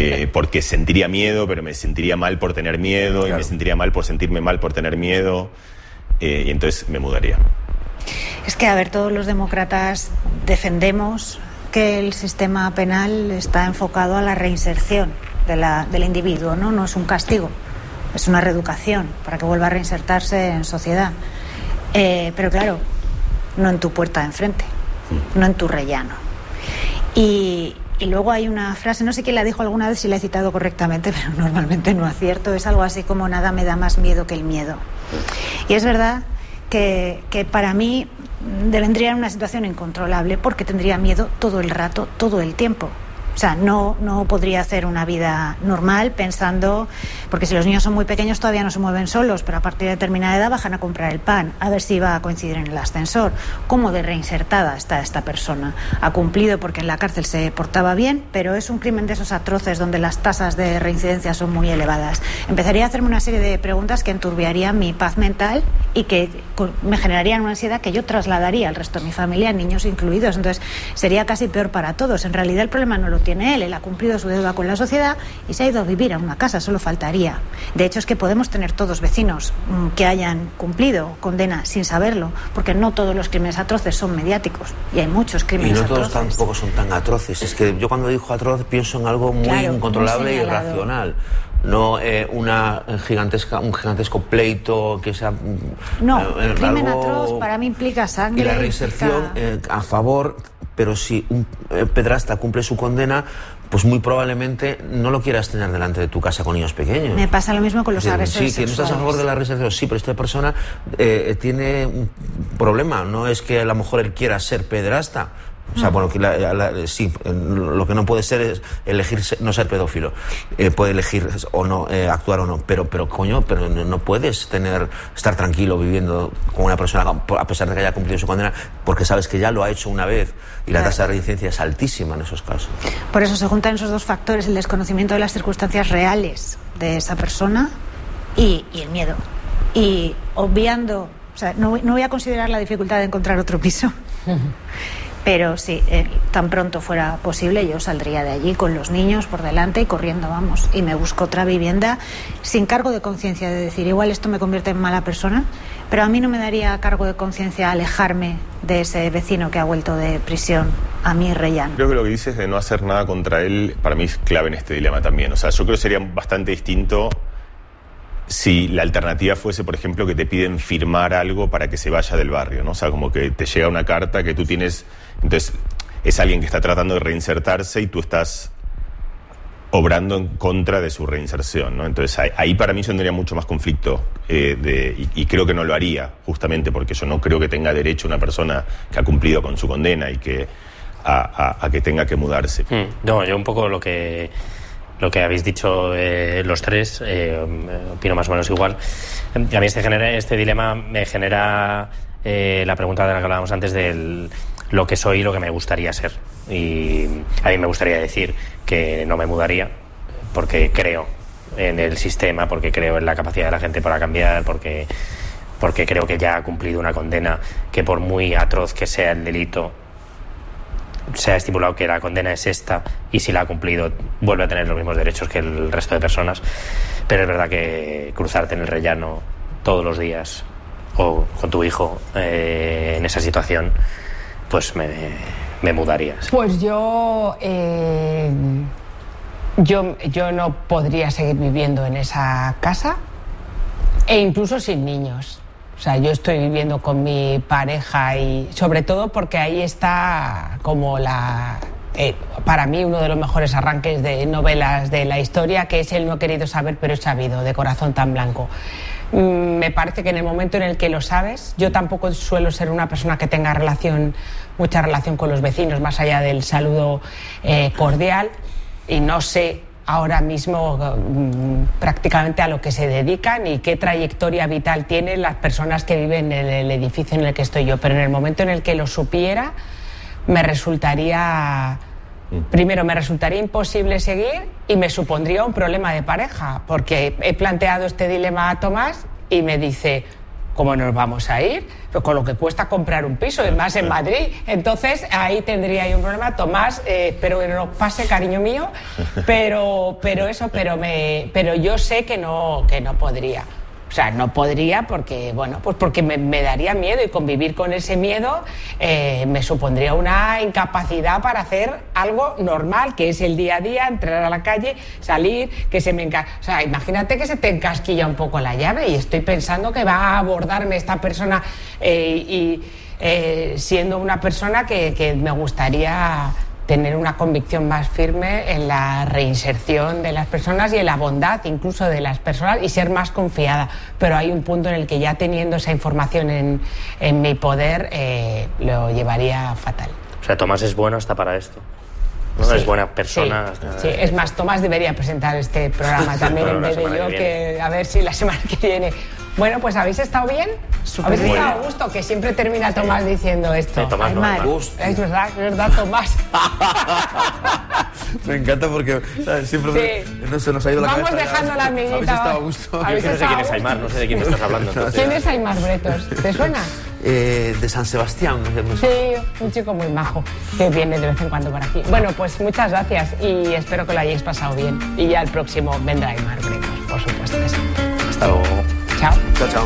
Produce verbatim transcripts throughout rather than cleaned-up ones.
eh, porque sentiría miedo, pero me sentiría mal por tener miedo, claro. Y me sentiría mal por sentirme mal por tener miedo, eh, y entonces me mudaría. Es que, a ver, todos los demócratas defendemos que el sistema penal está enfocado a la reinserción de la, del individuo, ¿no? No es un castigo, es una reeducación para que vuelva a reinsertarse en sociedad. Eh, pero claro, no en tu puerta de enfrente, no en tu rellano. Y, y luego hay una frase, no sé quién la dijo alguna vez, si la he citado correctamente, pero normalmente no acierto, es algo así como: nada me da más miedo que el miedo. Y es verdad que, que para mí vendría en una situación incontrolable, porque tendría miedo todo el rato, todo el tiempo. O sea, no, no podría hacer una vida normal pensando, porque si los niños son muy pequeños todavía no se mueven solos, pero a partir de determinada edad bajan a comprar el pan, a ver si va a coincidir en el ascensor. ¿Cómo de reinsertada está esta persona? Ha cumplido porque en la cárcel se portaba bien, pero es un crimen de esos atroces donde las tasas de reincidencia son muy elevadas. Empezaría a hacerme una serie de preguntas que enturbiarían mi paz mental y que me generarían una ansiedad que yo trasladaría al resto de mi familia, niños incluidos. Entonces sería casi peor para todos. En realidad el problema no lo tiene él, él ha cumplido su deuda con la sociedad y se ha ido a vivir a una casa, solo faltaría. De hecho, es que podemos tener todos vecinos mmm, que hayan cumplido condena sin saberlo, porque no todos los crímenes atroces son mediáticos, y hay muchos crímenes atroces. Y no todos atroces. tampoco son tan atroces. Es que yo cuando digo atroz pienso en algo muy claro, incontrolable muy y irracional. No eh, una gigantesca, un gigantesco pleito que sea... No, eh, el crimen algo... atroz para mí implica sangre. Y la reinserción implica... eh, a favor, pero si un eh, pedrasta cumple su condena, pues muy probablemente no lo quieras tener delante de tu casa con niños pequeños. Me pasa lo mismo con los agresores Sí, que no estás a favor de la reinserción, sí, pero esta persona eh, tiene un problema. No es que a lo mejor él quiera ser pederasta. O sea, bueno, la, la, sí, lo que no puede ser es elegir no ser pedófilo. Eh, puede elegir o no, eh, actuar o no. Pero, pero coño, pero no, no puedes tener, estar tranquilo viviendo con una persona a pesar de que haya cumplido su condena, porque sabes que ya lo ha hecho una vez y la claro. tasa de reincidencia es altísima en esos casos. Por eso se juntan esos dos factores, el desconocimiento de las circunstancias reales de esa persona y, y el miedo. Y obviando, o sea, no, no voy a considerar la dificultad de encontrar otro piso. Pero sí, eh, tan pronto fuera posible yo saldría de allí con los niños por delante y corriendo, vamos, y me busco otra vivienda sin cargo de conciencia de decir, igual esto me convierte en mala persona, pero a mí no me daría cargo de conciencia alejarme de ese vecino que ha vuelto de prisión a mi rellano. Creo que lo que dices de no hacer nada contra él, para mí es clave en este dilema también. O sea, yo creo que sería bastante distinto si la alternativa fuese, por ejemplo, que te piden firmar algo para que se vaya del barrio, ¿no? O sea, como que te llega una carta que tú tienes... Entonces, es alguien que está tratando de reinsertarse y tú estás obrando en contra de su reinserción, ¿no? Entonces, ahí, ahí para mí yo tendría mucho más conflicto eh, de, y, y creo que no lo haría, justamente porque yo no creo que tenga derecho una persona que ha cumplido con su condena y que a, a, a que tenga que mudarse. Mm, no, yo un poco lo que... Lo que habéis dicho eh, los tres, eh, opino más o menos igual. A mí este, genera, este dilema me genera eh, la pregunta de la que hablábamos antes del lo que soy y lo que me gustaría ser. Y a mí me gustaría decir que no me mudaría porque creo en el sistema, porque creo en la capacidad de la gente para cambiar, porque, porque creo que ya ha cumplido una condena que, por muy atroz que sea el delito, se ha estipulado que la condena es esta y si la ha cumplido vuelve a tener los mismos derechos que el resto de personas. Pero es verdad que cruzarte en el rellano todos los días o con tu hijo eh, en esa situación, pues me, me mudaría. Pues yo, eh, yo yo no podría seguir viviendo en esa casa e incluso sin niños. O sea, yo estoy viviendo con mi pareja y sobre todo porque ahí está como la... Eh, para mí uno de los mejores arranques de novelas de la historia, que es El no querido saber pero he sabido, de Corazón tan blanco. Mm, me parece que en el momento en el que lo sabes, yo tampoco suelo ser una persona que tenga relación, mucha relación con los vecinos, más allá del saludo eh, cordial, y no sé ahora mismo mmm, prácticamente a lo que se dedican y qué trayectoria vital tienen las personas que viven en el edificio en el que estoy yo, pero en el momento en el que lo supiera me resultaría primero me resultaría imposible seguir y me supondría un problema de pareja, porque he planteado este dilema a Tomás y me dice, ¿cómo nos vamos a ir? Pues con lo que cuesta comprar un piso, y más en Madrid. Entonces, ahí tendría yo un problema. Tomás, eh, espero que no nos pase, cariño mío, pero, pero eso, pero, me, pero yo sé que no, que no podría. O sea, no podría porque, bueno, pues porque me, me daría miedo, y convivir con ese miedo eh, me supondría una incapacidad para hacer algo normal, que es el día a día, entrar a la calle, salir, que se me enca... O sea, imagínate que se te encasquilla un poco la llave y estoy pensando que va a abordarme esta persona eh, y eh, siendo una persona que, que me gustaría tener una convicción más firme en la reinserción de las personas y en la bondad incluso de las personas, y ser más confiada. Pero hay un punto en el que ya teniendo esa información en, en mi poder eh, lo llevaría fatal. O sea, Tomás es bueno hasta para esto, ¿no? Sí, es buena persona. Sí, hasta... sí, es más, Tomás debería presentar este programa también en vez de yo, que, que a ver si la semana que viene... Bueno, pues ¿habéis estado bien? Súper ¿Habéis bien. estado a gusto? Que siempre termina Tomás diciendo esto. Sí, Tomás, no, Aymar. Tomás. Es verdad, es verdad, Tomás. Me encanta porque ¿sabes? siempre Sí. me- no se nos ha ido la Vamos cabeza. dejando la amiguita. Habéis estado a gusto. Yo ¿Habéis es que no sé estado quién a es gusto? Aymar, no sé de quién me estás hablando. Entonces... ¿Quién es Aymar Bretos? ¿Te suena? Eh, de San Sebastián. no sé, no sé. Sí, un chico muy majo que viene de vez en cuando por aquí. Bueno, pues muchas gracias y espero que lo hayáis pasado bien. Y ya el próximo vendrá Aymar Bretos, por supuesto que sí. Hasta luego. Chao. Chao, chao.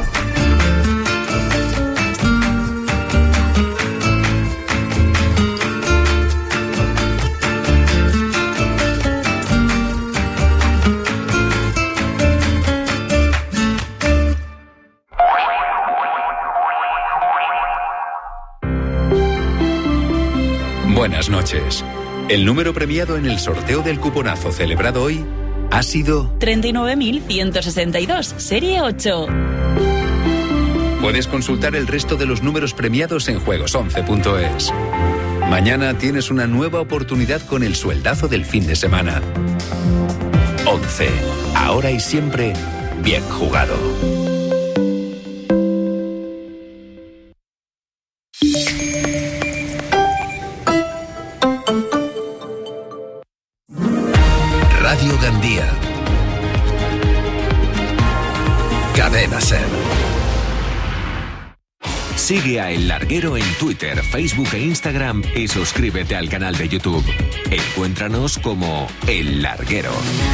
Buenas noches. El número premiado en el sorteo del cuponazo celebrado hoy ha sido treinta y nueve mil ciento sesenta y dos, serie ocho. Puedes consultar el resto de los números premiados en juegos once punto es. Mañana tienes una nueva oportunidad con el sueldazo del fin de semana. once. Ahora y siempre, bien jugado. Radio Gandía. Cadena Ser. Sigue a El Larguero en Twitter, Facebook e Instagram y suscríbete al canal de YouTube. Encuéntranos como El Larguero.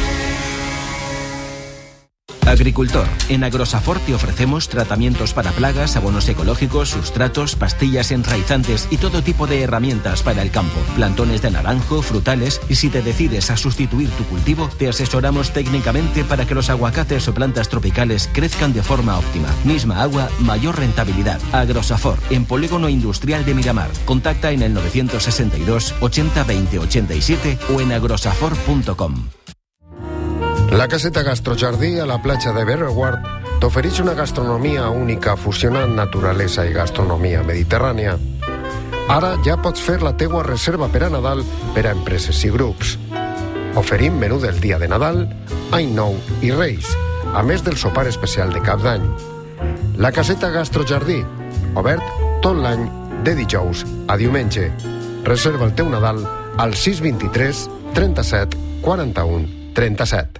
Agricultor, en Agrosafor te ofrecemos tratamientos para plagas, abonos ecológicos, sustratos, pastillas enraizantes y todo tipo de herramientas para el campo, plantones de naranjo, frutales, y si te decides a sustituir tu cultivo, te asesoramos técnicamente para que los aguacates o plantas tropicales crezcan de forma óptima. Misma agua, mayor rentabilidad. Agrosafor, en Polígono Industrial de Miramar. Contacta en el novecientos sesenta y dos ochenta veinte ochenta y siete o en agrosafor punto com. La caseta Gastrojardí a la platja de Berreward t'ofereix una gastronomia única fusionant naturalesa i gastronomia mediterrània. Ara ja pots fer la teua reserva per a Nadal per a empreses i grups. Oferim menú del dia de Nadal, Any Nou i Reis, a més del sopar especial de Cap d'Any. La caseta Gastrojardí, obert tot l'any de dijous a diumenge. Reserva el teu Nadal al sis vint-i-tres trenta-set quaranta-u trenta-set.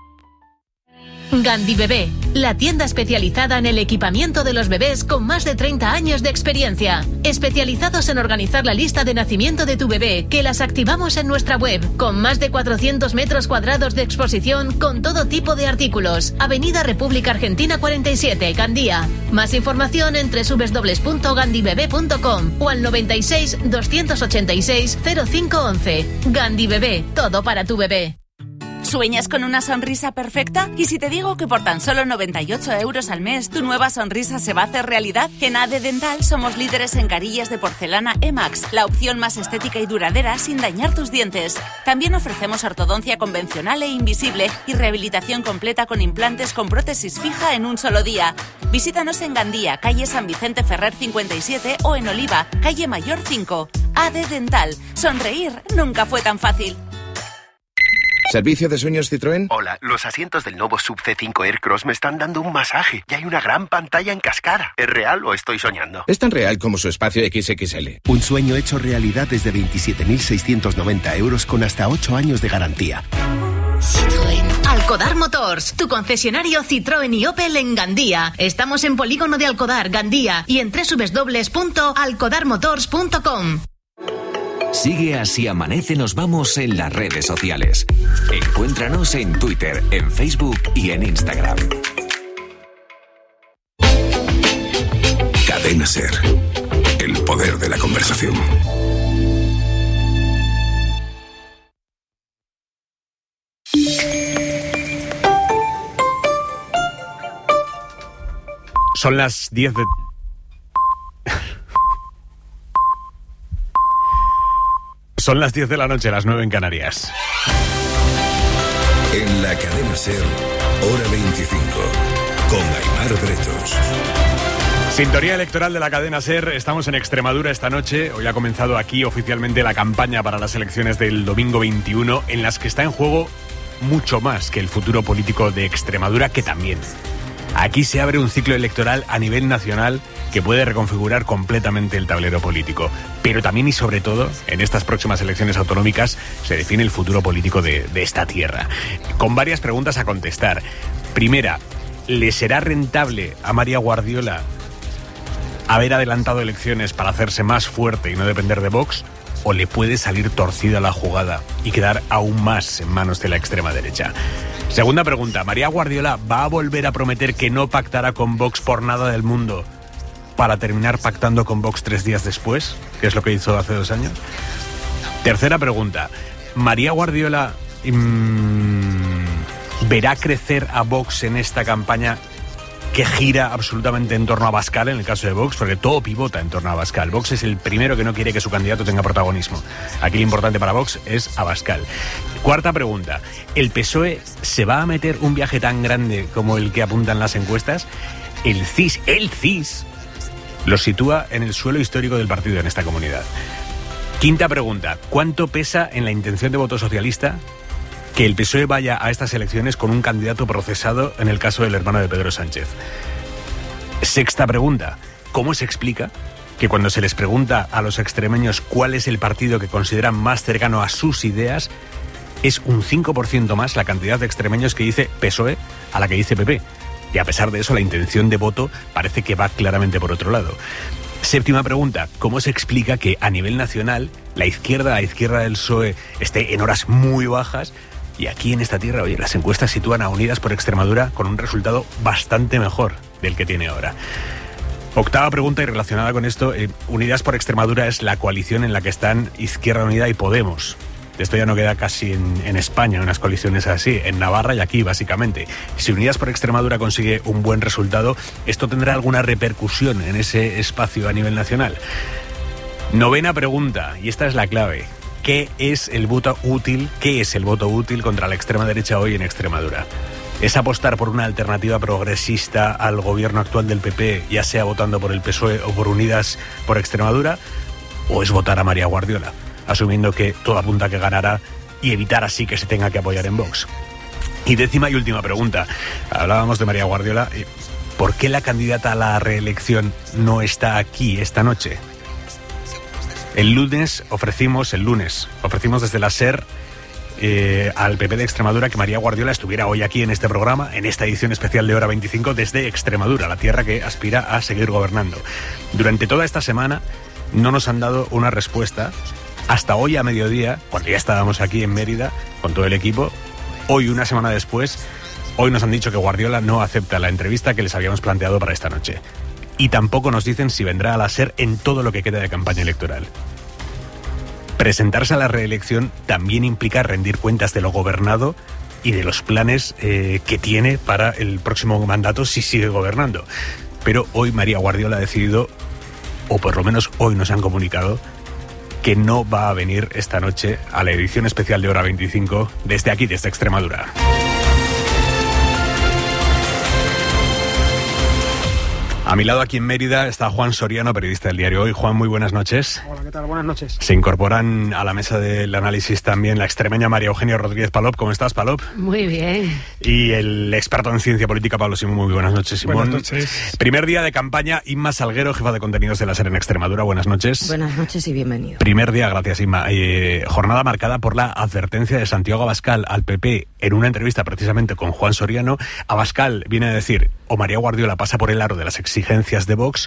Gandhi Bebé, la tienda especializada en el equipamiento de los bebés con más de treinta años de experiencia. Especializados en organizar la lista de nacimiento de tu bebé, que las activamos en nuestra web, con más de cuatrocientos metros cuadrados de exposición con todo tipo de artículos. Avenida República Argentina cuarenta y siete, Gandía. Más información en doble u doble u doble u punto gandhi bebé punto com o al noventa y seis, doscientos ochenta y seis, cero cinco once. Gandhi Bebé, todo para tu bebé. ¿Sueñas con una sonrisa perfecta? ¿Y si te digo que por tan solo noventa y ocho euros al mes tu nueva sonrisa se va a hacer realidad? En A D Dental somos líderes en carillas de porcelana E-Max, la opción más estética y duradera sin dañar tus dientes. También ofrecemos ortodoncia convencional e invisible y rehabilitación completa con implantes con prótesis fija en un solo día. Visítanos en Gandía, calle San Vicente Ferrer cincuenta y siete o en Oliva, calle Mayor cinco. A D Dental. Sonreír nunca fue tan fácil. ¿Servicio de sueños Citroën? Hola, los asientos del nuevo Sub C cinco Aircross me están dando un masaje y hay una gran pantalla en cascada. ¿Es real o estoy soñando? Es tan real como su espacio equis equis ele. Un sueño hecho realidad desde veintisiete mil seiscientos noventa euros con hasta ocho años de garantía. Citroën. Al Alcodar Motors, tu concesionario Citroën y Opel en Gandía. Estamos en Polígono de Alcodar, Gandía, y en doble u doble u doble u punto alcodar motors punto com. Sigue Así Amanece Nos Vamos en las redes sociales. Encuéntranos en Twitter, en Facebook y en Instagram. Cadena SER. El poder de la conversación. Son las diez de... Son las diez de la noche, las nueve en Canarias. En la cadena SER, hora veinticinco, con Aimar Bretos. Sintonía electoral de la cadena SER. Estamos en Extremadura esta noche. Hoy ha comenzado aquí oficialmente la campaña para las elecciones del domingo veintiuno, en las que está en juego mucho más que el futuro político de Extremadura, que también. Aquí se abre un ciclo electoral a nivel nacional que puede reconfigurar completamente el tablero político. Pero también y sobre todo, en estas próximas elecciones autonómicas se define el futuro político de, de esta tierra. Con varias preguntas a contestar. Primera, ¿le será rentable a María Guardiola haber adelantado elecciones para hacerse más fuerte y no depender de Vox? ¿O le puede salir torcida la jugada y quedar aún más en manos de la extrema derecha? Segunda pregunta, ¿María Guardiola va a volver a prometer que no pactará con Vox por nada del mundo para terminar pactando con Vox tres días después, que es lo que hizo hace dos años? Tercera pregunta, ¿María Guardiola mmm, verá crecer a Vox en esta campaña que gira absolutamente en torno a Abascal, en el caso de Vox, porque todo pivota en torno a Abascal? Vox es el primero que no quiere que su candidato tenga protagonismo. Aquí lo importante para Vox es Abascal. Cuarta pregunta, ¿el P S O E se va a meter un viaje tan grande como el que apuntan las encuestas? El C I S, el C I S, lo sitúa en el suelo histórico del partido en esta comunidad. Quinta pregunta, ¿cuánto pesa en la intención de voto socialista que el P S O E vaya a estas elecciones con un candidato procesado en el caso del hermano de Pedro Sánchez? Sexta pregunta, ¿cómo se explica que cuando se les pregunta a los extremeños cuál es el partido que consideran más cercano a sus ideas, es un cinco por ciento más la cantidad de extremeños que dice P S O E a la que dice P P? Y a pesar de eso, la intención de voto parece que va claramente por otro lado. Séptima pregunta, ¿cómo se explica que a nivel nacional la izquierda, la izquierda del P S O E, esté en horas muy bajas? Y aquí en esta tierra, oye, las encuestas sitúan a Unidas por Extremadura con un resultado bastante mejor del que tiene ahora. Octava pregunta y relacionada con esto, eh, Unidas por Extremadura es la coalición en la que están Izquierda Unida y Podemos. Esto ya no queda casi en, en España, unas coaliciones así, en Navarra y aquí básicamente. Si Unidas por Extremadura consigue un buen resultado, ¿esto tendrá alguna repercusión en ese espacio a nivel nacional? Novena pregunta, y esta es la clave. ¿Qué es el voto útil? ¿Qué es el voto útil contra la extrema derecha hoy en Extremadura? ¿Es apostar por una alternativa progresista al gobierno actual del P P, ya sea votando por el P S O E o por Unidas por Extremadura? ¿O es votar a María Guardiola, asumiendo que todo apunta a que ganará y evitar así que se tenga que apoyar en Vox? Y décima y última pregunta. Hablábamos de María Guardiola. ¿Por qué la candidata a la reelección no está aquí esta noche? El lunes ofrecimos, el lunes, ofrecimos desde la SER eh, al P P de Extremadura que María Guardiola estuviera hoy aquí en este programa, en esta edición especial de Hora veinticinco, desde Extremadura, la tierra que aspira a seguir gobernando. Durante toda esta semana no nos han dado una respuesta. Hasta hoy a mediodía, cuando ya estábamos aquí en Mérida con todo el equipo, hoy, una semana después, hoy nos han dicho que Guardiola no acepta la entrevista que les habíamos planteado para esta noche. Y tampoco nos dicen si vendrá a la SER en todo lo que queda de campaña electoral. Presentarse a la reelección también implica rendir cuentas de lo gobernado y de los planes eh, que tiene para el próximo mandato si sigue gobernando. Pero hoy María Guardiola ha decidido, o por lo menos hoy nos han comunicado, que no va a venir esta noche a la edición especial de Hora veinticinco desde aquí, desde Extremadura. A mi lado, aquí en Mérida, está Juan Soriano, periodista del diario Hoy. Juan, muy buenas noches. Hola, ¿qué tal? Buenas noches. Se incorporan a la mesa del análisis también la extremeña María Eugenia Rodríguez Palop. ¿Cómo estás, Palop? Muy bien. Y el experto en ciencia política, Pablo Simón. Muy buenas noches, Simón. Buenas noches. Primer día de campaña, Inma Salguero, jefa de contenidos de la SER en Extremadura. Buenas noches. Buenas noches y bienvenido. Primer día, gracias, Inma. Eh, jornada marcada por la advertencia de Santiago Abascal al P P en una entrevista precisamente con Juan Soriano. Abascal viene a decir, o María Guardiola pasa por el aro de las exigencias de Vox,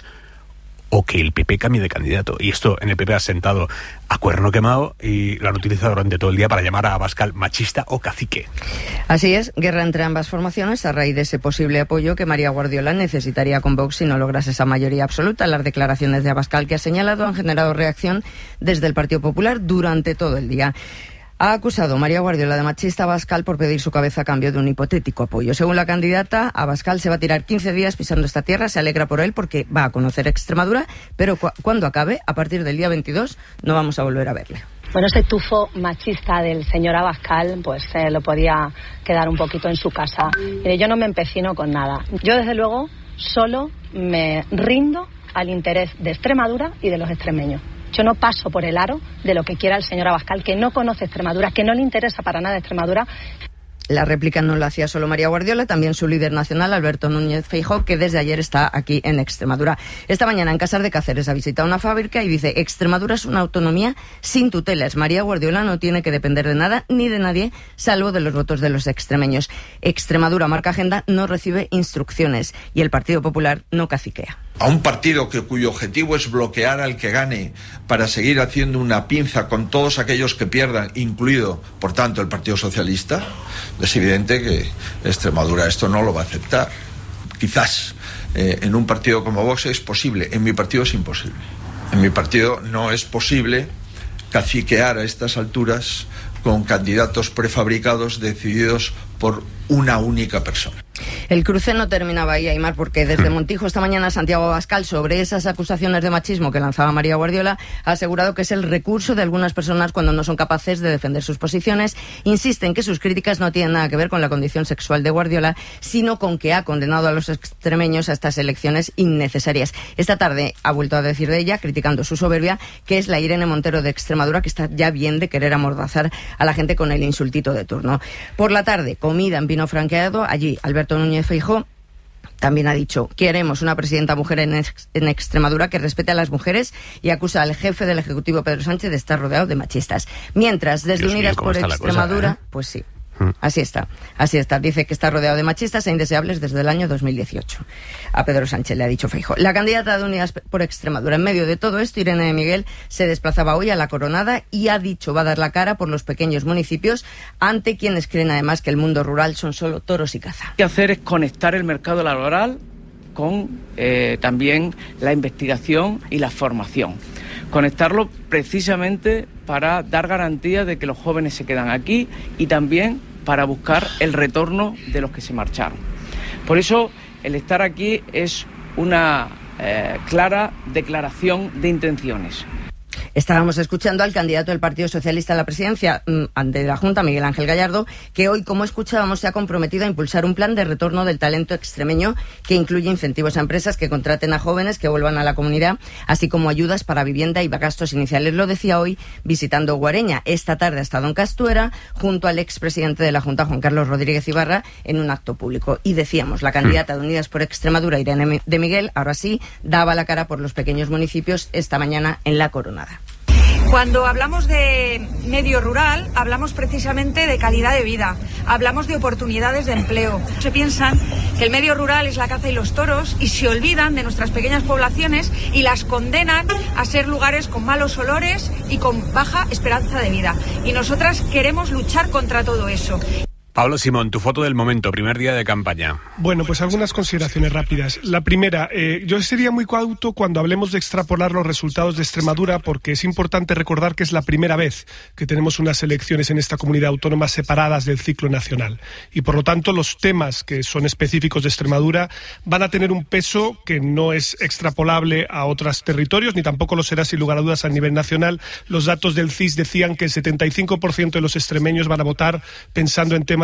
o que el P P cambie de candidato. Y esto en el P P ha sentado a cuerno quemado y lo han utilizado durante todo el día para llamar a Abascal machista o cacique. Así es, guerra entre ambas formaciones a raíz de ese posible apoyo que María Guardiola necesitaría con Vox si no lograse esa mayoría absoluta. Las declaraciones de Abascal que ha señalado han generado reacción desde el Partido Popular durante todo el día. Ha acusado María Guardiola de machista a Abascal por pedir su cabeza a cambio de un hipotético apoyo. Según la candidata, Abascal se va a tirar quince días pisando esta tierra, se alegra por él porque va a conocer Extremadura, pero cu- cuando acabe, a partir del día veintidós, no vamos a volver a verle. Bueno, ese tufo machista del señor Abascal, pues eh, lo podía quedar un poquito en su casa. Mire, yo no me empecino con nada. Yo, desde luego, solo me rindo al interés de Extremadura y de los extremeños. Yo no paso por el aro de lo que quiera el señor Abascal, que no conoce Extremadura, que no le interesa para nada Extremadura. La réplica no la hacía solo María Guardiola, también su líder nacional, Alberto Núñez Feijóo, que desde ayer está aquí en Extremadura. Esta mañana en Casar de Cáceres ha visitado una fábrica y dice, Extremadura es una autonomía sin tutelas. María Guardiola no tiene que depender de nada ni de nadie, salvo de los votos de los extremeños. Extremadura, marca agenda, no recibe instrucciones y el Partido Popular no caciquea. A un partido que, cuyo objetivo es bloquear al que gane para seguir haciendo una pinza con todos aquellos que pierdan, incluido, por tanto, el Partido Socialista, es evidente que Extremadura esto no lo va a aceptar. Quizás eh, en un partido como Vox es posible, en mi partido es imposible. En mi partido no es posible caciquear a estas alturas con candidatos prefabricados decididos por una única persona. El cruce no terminaba ahí, Aimar, porque desde Montijo esta mañana Santiago Abascal, sobre esas acusaciones de machismo que lanzaba María Guardiola, ha asegurado que es el recurso de algunas personas cuando no son capaces de defender sus posiciones. Insiste en que sus críticas no tienen nada que ver con la condición sexual de Guardiola, sino con que ha condenado a los extremeños a estas elecciones innecesarias. Esta tarde ha vuelto a decir de ella, criticando su soberbia, que es la Irene Montero de Extremadura, que está ya bien de querer amordazar a la gente con el insultito de turno. Por la tarde, comida en vino franqueado. Allí, Alberto Núñez Feijóo también ha dicho, queremos una presidenta mujer en, ex, en Extremadura que respete a las mujeres, y acusa al jefe del Ejecutivo, Pedro Sánchez, de estar rodeado de machistas. Mientras, desde Dios Unidas mío, ¿cómo por está la Extremadura, cosa, eh? pues sí. Así está, así está. Dice que está rodeado de machistas e indeseables desde el año dos mil dieciocho. A Pedro Sánchez le ha dicho Feijóo. La candidata de Unidas por Extremadura, en medio de todo esto, Irene de Miguel, se desplazaba hoy a La Coronada y ha dicho va a dar la cara por los pequeños municipios ante quienes creen además que el mundo rural son solo toros y caza. Lo que hay que hacer es conectar el mercado laboral con eh, también la investigación y la formación. Conectarlo precisamente para dar garantías de que los jóvenes se quedan aquí y también para buscar el retorno de los que se marcharon. Por eso el estar aquí es una eh, clara declaración de intenciones. Estábamos escuchando al candidato del Partido Socialista a la presidencia ante la Junta, Miguel Ángel Gallardo, que hoy, como escuchábamos, se ha comprometido a impulsar un plan de retorno del talento extremeño que incluye incentivos a empresas que contraten a jóvenes que vuelvan a la comunidad, así como ayudas para vivienda y gastos iniciales. Lo decía hoy visitando Guareña. Esta tarde ha estado en Castuera junto al expresidente de la Junta, Juan Carlos Rodríguez Ibarra, en un acto público. Y decíamos, la candidata de Unidas por Extremadura, Irene de Miguel, ahora sí, daba la cara por los pequeños municipios esta mañana en La Coronada. Cuando hablamos de medio rural, hablamos precisamente de calidad de vida, hablamos de oportunidades de empleo. Se piensan que el medio rural es la caza y los toros y se olvidan de nuestras pequeñas poblaciones y las condenan a ser lugares con malos olores y con baja esperanza de vida. Y nosotras queremos luchar contra todo eso. Pablo Simón, tu foto del momento, primer día de campaña. Bueno, pues algunas consideraciones rápidas. La primera, eh, yo sería muy cauto cuando hablemos de extrapolar los resultados de Extremadura, porque es importante recordar que es la primera vez que tenemos unas elecciones en esta comunidad autónoma separadas del ciclo nacional. Y por lo tanto, los temas que son específicos de Extremadura van a tener un peso que no es extrapolable a otros territorios, ni tampoco lo será sin lugar a dudas a nivel nacional. Los datos del C I S decían que el setenta y cinco por ciento de los extremeños van a votar pensando en temas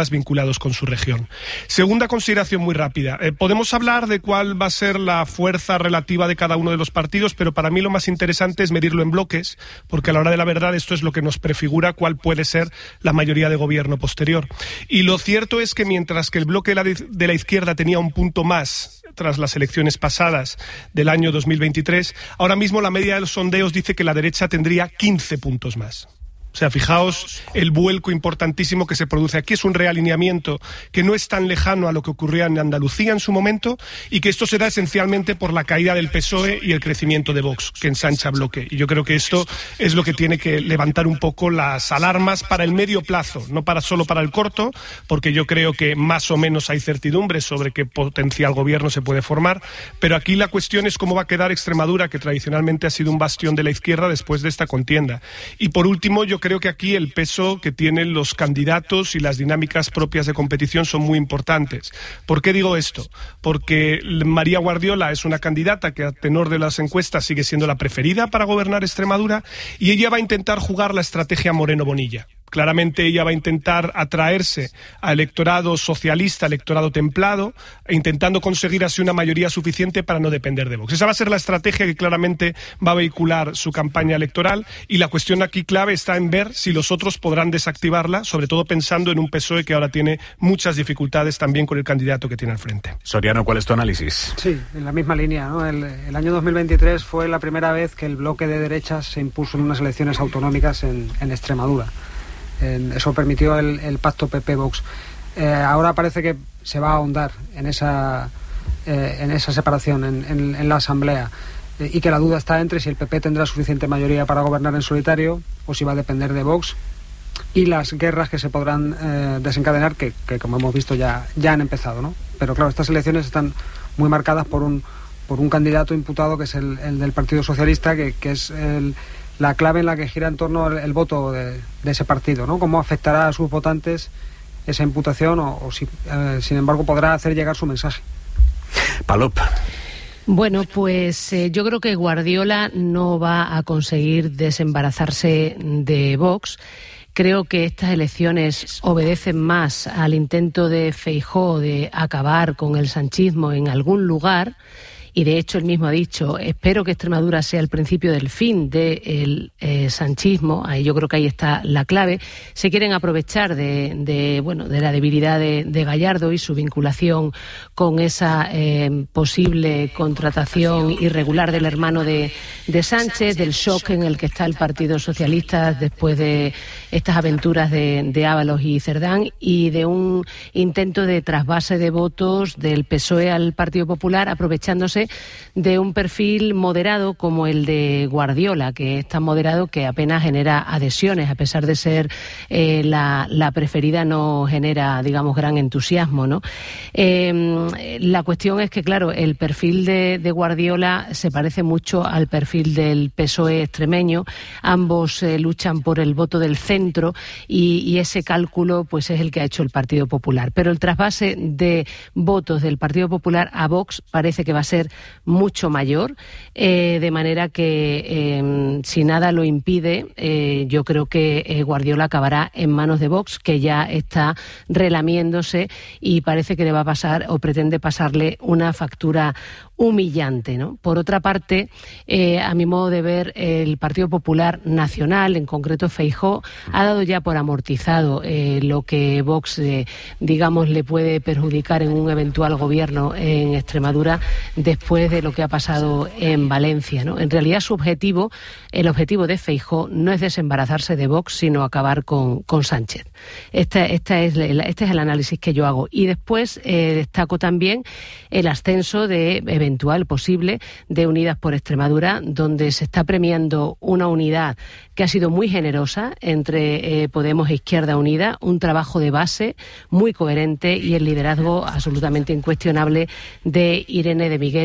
temas vinculados con su región. Segunda consideración muy rápida. Eh, podemos hablar de cuál va a ser la fuerza relativa de cada uno de los partidos, pero para mí lo más interesante es medirlo en bloques, porque a la hora de la verdad esto es lo que nos prefigura cuál puede ser la mayoría de gobierno posterior. Y lo cierto es que mientras que el bloque de la, de la izquierda tenía un punto más tras las elecciones pasadas del año dos mil veintitrés, ahora mismo la media de los sondeos dice que la derecha tendría quince puntos más. O sea, fijaos el vuelco importantísimo que se produce aquí. Es un realineamiento que no es tan lejano a lo que ocurría en Andalucía en su momento, y que esto se da esencialmente por la caída del P S O E y el crecimiento de Vox, que ensancha bloque. Y yo creo que esto es lo que tiene que levantar un poco las alarmas para el medio plazo, no para solo para el corto, porque yo creo que más o menos hay certidumbre sobre qué potencial gobierno se puede formar. Pero aquí la cuestión es cómo va a quedar Extremadura, que tradicionalmente ha sido un bastión de la izquierda después de esta contienda. Y por último, yo creo que aquí el peso que tienen los candidatos y las dinámicas propias de competición son muy importantes. ¿Por qué digo esto? Porque María Guardiola es una candidata que a tenor de las encuestas sigue siendo la preferida para gobernar Extremadura, y ella va a intentar jugar la estrategia Moreno Bonilla. Claramente ella va a intentar atraerse a electorado socialista, electorado templado, intentando conseguir así una mayoría suficiente para no depender de Vox. Esa va a ser la estrategia que claramente va a vehicular su campaña electoral, y la cuestión aquí clave está en ver si los otros podrán desactivarla, sobre todo pensando en un P S O E que ahora tiene muchas dificultades también con el candidato que tiene al frente. Soriano, ¿cuál es tu análisis? Sí, en la misma línea, ¿no? El, el año dos mil veintitrés fue la primera vez que el bloque de derechas se impuso en unas elecciones autonómicas en, en Extremadura. Eso permitió el, el pacto P P-Vox. Eh, ahora parece que se va a ahondar en esa, eh, en esa separación en, en, en la Asamblea, eh, y que la duda está entre si el P P tendrá suficiente mayoría para gobernar en solitario o si va a depender de Vox, y las guerras que se podrán eh, desencadenar, que, que como hemos visto ya, ya han empezado, ¿no? Pero claro, estas elecciones están muy marcadas por un, por un candidato imputado que es el, el del Partido Socialista, que, que es el... la clave en la que gira en torno al el voto de, de ese partido, ¿no? Cómo afectará a sus votantes esa imputación, o, o si, eh, sin embargo, podrá hacer llegar su mensaje. Palop. Bueno, pues eh, yo creo que Guardiola no va a conseguir desembarazarse de Vox. Creo que estas elecciones obedecen más al intento de Feijóo de acabar con el sanchismo en algún lugar. Y de hecho él mismo ha dicho, espero que Extremadura sea el principio del fin del eh, sanchismo. Ahí yo creo que ahí está la clave. Se quieren aprovechar de, de bueno de la debilidad de, de Gallardo y su vinculación con esa eh, posible contratación irregular del hermano de, de Sánchez, del shock en el que está el Partido Socialista después de estas aventuras de, de Ábalos y Cerdán, y de un intento de trasvase de votos del P S O E al Partido Popular, aprovechándose de un perfil moderado como el de Guardiola, que es tan moderado que apenas genera adhesiones, a pesar de ser eh, la, la preferida, no genera, digamos, gran entusiasmo, ¿no? Eh, la cuestión es que, claro, el perfil de, de Guardiola se parece mucho al perfil del P S O E extremeño. Ambos eh, luchan por el voto del centro, y, y ese cálculo pues es el que ha hecho el Partido Popular. Pero el trasvase de votos del Partido Popular a Vox parece que va a ser mucho mayor, eh, de manera que eh, si nada lo impide, eh, yo creo que eh, Guardiola acabará en manos de Vox, que ya está relamiéndose y parece que le va a pasar o pretende pasarle una factura humillante, ¿no? Por otra parte, eh, a mi modo de ver, el Partido Popular Nacional, en concreto Feijóo, ha dado ya por amortizado eh, lo que Vox, eh, digamos, le puede perjudicar en un eventual gobierno en Extremadura después de lo que ha pasado en Valencia, ¿no? En realidad, su objetivo, el objetivo de Feijóo, no es desembarazarse de Vox, sino acabar con, con Sánchez. Esta, esta es, este es el análisis que yo hago. Y después eh, destaco también el ascenso de eventual posible de Unidas por Extremadura, donde se está premiando una unidad que ha sido muy generosa entre eh, Podemos e Izquierda Unida, un trabajo de base muy coherente y el liderazgo absolutamente incuestionable de Irene de Miguel,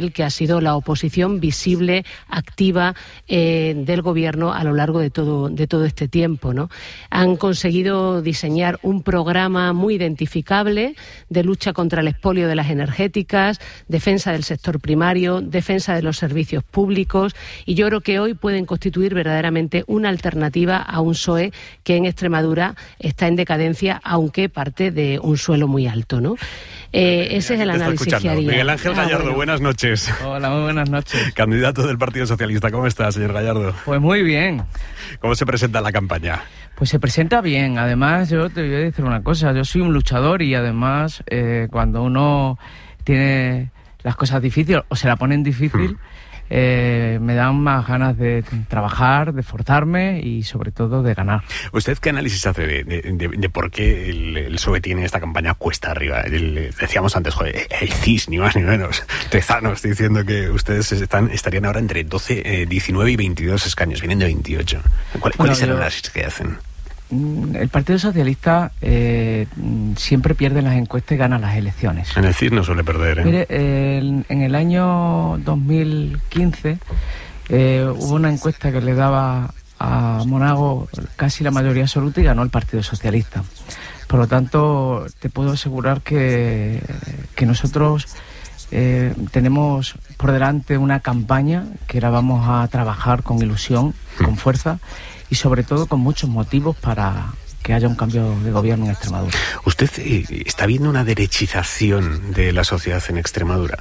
papel que ha sido la oposición visible, activa eh, del Gobierno a lo largo de todo, de todo este tiempo, ¿no? Han conseguido diseñar un programa muy identificable de lucha contra el expolio de las energéticas, defensa del sector primario, defensa de los servicios públicos, y yo creo que hoy pueden constituir verdaderamente una alternativa a un P S O E que en Extremadura está en decadencia, aunque parte de un suelo muy alto, ¿no? Eh, ese es el análisis que haría. Miguel Ángel Gallardo, ah, bueno. buenas noches. Hola, muy buenas noches. Candidato del Partido Socialista, ¿cómo está, señor Gallardo? Pues muy bien. ¿Cómo se presenta la campaña? Pues se presenta bien. Además, yo te voy a decir una cosa, yo soy un luchador y además eh, cuando uno tiene las cosas difíciles o se la ponen difícil, hmm. Eh, me dan más ganas de trabajar, de esforzarme y sobre todo de ganar. ¿Usted qué análisis hace de, de, de, de por qué el, el P S O E tiene esta campaña cuesta arriba? El, decíamos antes, joder, el C I S, ni más ni menos, Tezanos diciendo que ustedes están estarían ahora entre doce, eh, diecinueve y veintidós escaños, vienen de veintiocho. ¿Cuál, cuál bueno, es el yo... análisis que hacen? El Partido Socialista eh, siempre pierde las encuestas y gana las elecciones. En el C I S no suele perder, ¿eh? Mire, eh, en el año dos mil quince eh, hubo una encuesta que le daba a Monago casi la mayoría absoluta y ganó el Partido Socialista. Por lo tanto, te puedo asegurar que, que nosotros eh, tenemos por delante una campaña que la vamos a trabajar con ilusión, con fuerza, y sobre todo con muchos motivos para que haya un cambio de gobierno en Extremadura. ¿Usted eh, está viendo una derechización de la sociedad en Extremadura?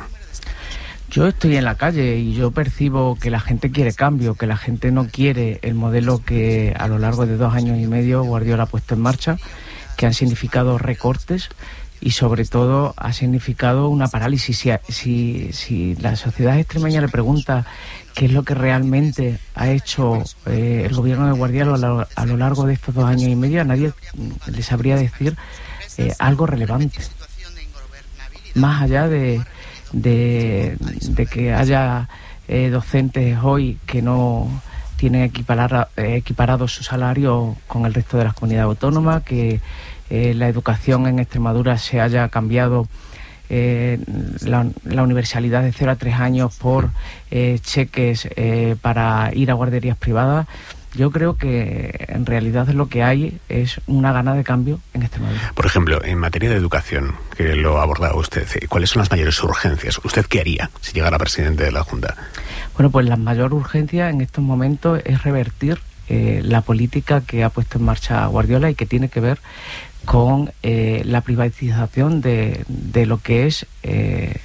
Yo estoy en la calle y yo percibo que la gente quiere cambio, que la gente no quiere el modelo que a lo largo de dos años y medio Guardiola ha puesto en marcha, que han significado recortes y sobre todo ha significado una parálisis. Si, si, si la sociedad extremeña le pregunta qué es lo que realmente ha hecho eh, el gobierno de Guardiola a lo, a lo largo de estos dos años y medio, a nadie le sabría decir eh, algo relevante. Más allá de, de, de que haya eh, docentes hoy que no tienen equiparar, eh, equiparado su salario con el resto de las comunidades autónomas, que eh, la educación en Extremadura se haya cambiado Eh, la, la universalidad de cero a tres años por eh, cheques eh, para ir a guarderías privadas. Yo creo que en realidad lo que hay es una gana de cambio en Extremadura. Por ejemplo, en materia de educación, que lo abordaba usted, ¿cuáles son las mayores urgencias? ¿Usted qué haría si llegara presidente de la Junta? Bueno, pues la mayor urgencia en estos momentos es revertir eh, la política que ha puesto en marcha Guardiola y que tiene que ver con eh, la privatización de, de lo que es eh,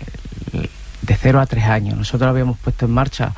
de cero a tres años. Nosotros habíamos puesto en marcha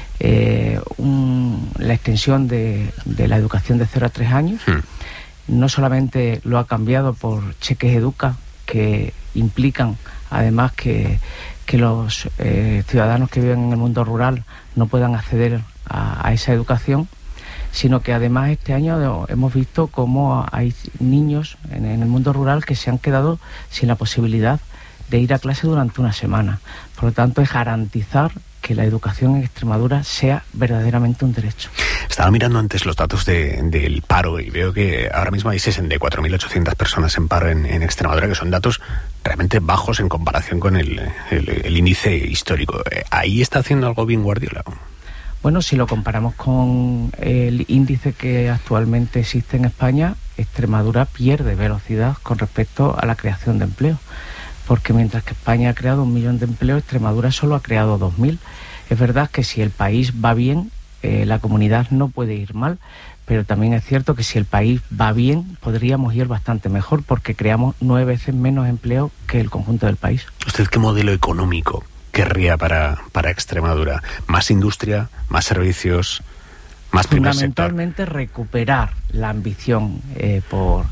eh, un, la extensión de, de la educación de cero a tres años. Hmm. No solamente lo ha cambiado por cheques educa, que implican además que, que los eh, ciudadanos que viven en el mundo rural no puedan acceder a, a esa educación, sino que además este año hemos visto cómo hay niños en, en el mundo rural que se han quedado sin la posibilidad de ir a clase durante una semana. Por lo tanto, es garantizar que la educación en Extremadura sea verdaderamente un derecho. Estaba mirando antes los datos de, del paro y veo que ahora mismo hay sesenta y cuatro mil ochocientas personas en paro en, en Extremadura, que son datos realmente bajos en comparación con el, el, el índice histórico. ¿Ahí está haciendo algo bien Guardiola? Bueno, si lo comparamos con el índice que actualmente existe en España, Extremadura pierde velocidad con respecto a la creación de empleo. Porque mientras que España ha creado un millón de empleos, Extremadura solo ha creado dos mil. Es verdad que si el país va bien, eh, la comunidad no puede ir mal, pero también es cierto que si el país va bien, podríamos ir bastante mejor porque creamos nueve veces menos empleo que el conjunto del país. ¿Usted qué modelo económico querría para, para Extremadura? ¿Más industria, más servicios, más primer sector? Fundamentalmente recuperar la ambición eh, por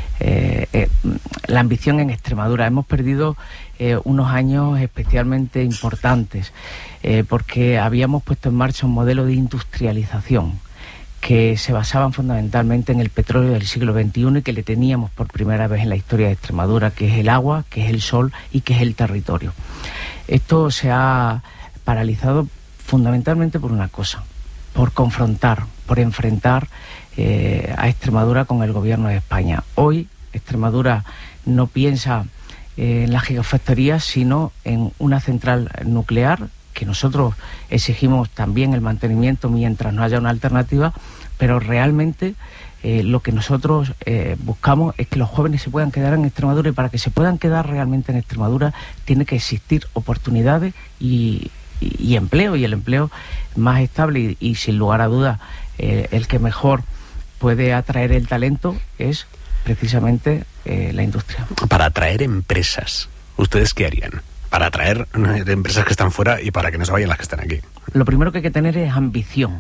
eh, eh, la ambición en Extremadura. Hemos perdido eh, unos años especialmente importantes eh, porque habíamos puesto en marcha un modelo de industrialización que se basaban fundamentalmente en el petróleo del siglo veintiuno y que le teníamos por primera vez en la historia de Extremadura, que es el agua, que es el sol y que es el territorio. Esto se ha paralizado fundamentalmente por una cosa, por confrontar, por enfrentar eh, a Extremadura con el gobierno de España. Hoy Extremadura no piensa eh, en las gigafactorías, sino en una central nuclear que nosotros exigimos también el mantenimiento mientras no haya una alternativa, pero realmente eh, lo que nosotros eh, buscamos es que los jóvenes se puedan quedar en Extremadura, y para que se puedan quedar realmente en Extremadura tiene que existir oportunidades y, y, y empleo, y el empleo más estable y, y sin lugar a dudas eh, el que mejor puede atraer el talento es precisamente eh, la industria. Para atraer empresas, ¿ustedes qué harían? Para atraer de empresas que están fuera y para que no se vayan las que están aquí. Lo primero que hay que tener es ambición.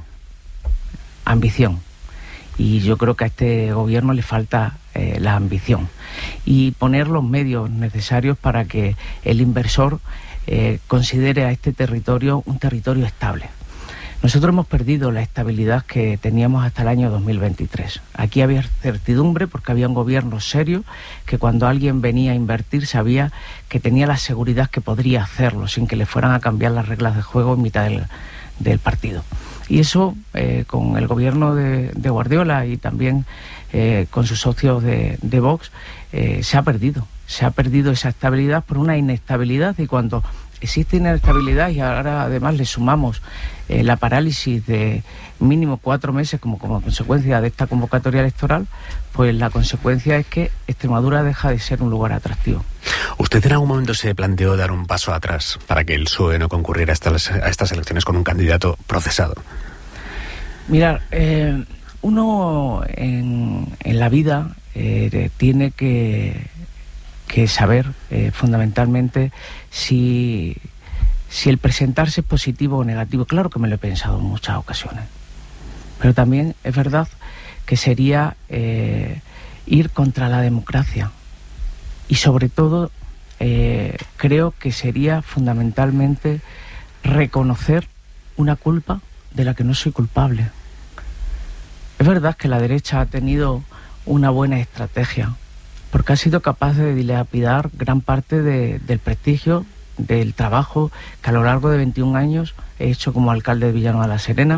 Ambición. Y yo creo que a este gobierno le falta eh, la ambición. Y poner los medios necesarios para que el inversor eh, considere a este territorio un territorio estable. Nosotros hemos perdido la estabilidad que teníamos hasta el año dos mil veintitrés. Aquí había certidumbre porque había un gobierno serio que cuando alguien venía a invertir sabía que tenía la seguridad que podría hacerlo sin que le fueran a cambiar las reglas de juego en mitad del, del partido. Y eso eh, con el gobierno de, de Guardiola y también eh, con sus socios de, de Vox eh, se ha perdido. Se ha perdido esa estabilidad por una inestabilidad, y cuando existe inestabilidad y ahora además le sumamos eh, la parálisis de mínimo cuatro meses como, como consecuencia de esta convocatoria electoral, pues la consecuencia es que Extremadura deja de ser un lugar atractivo. ¿Usted en algún momento se planteó dar un paso atrás para que el P S O E no concurriera a estas, a estas elecciones con un candidato procesado? Mirad, eh, uno en, en la vida eh, tiene que... que saber eh, fundamentalmente si, si el presentarse es positivo o negativo. Claro que me lo he pensado en muchas ocasiones, pero también es verdad que sería eh, ir contra la democracia, y sobre todo eh, creo que sería fundamentalmente reconocer una culpa de la que no soy culpable. Es verdad que la derecha ha tenido una buena estrategia, porque ha sido capaz de dilapidar gran parte de, del prestigio, del trabajo que a lo largo de veintiún años he hecho como alcalde de Villanueva de la Serena,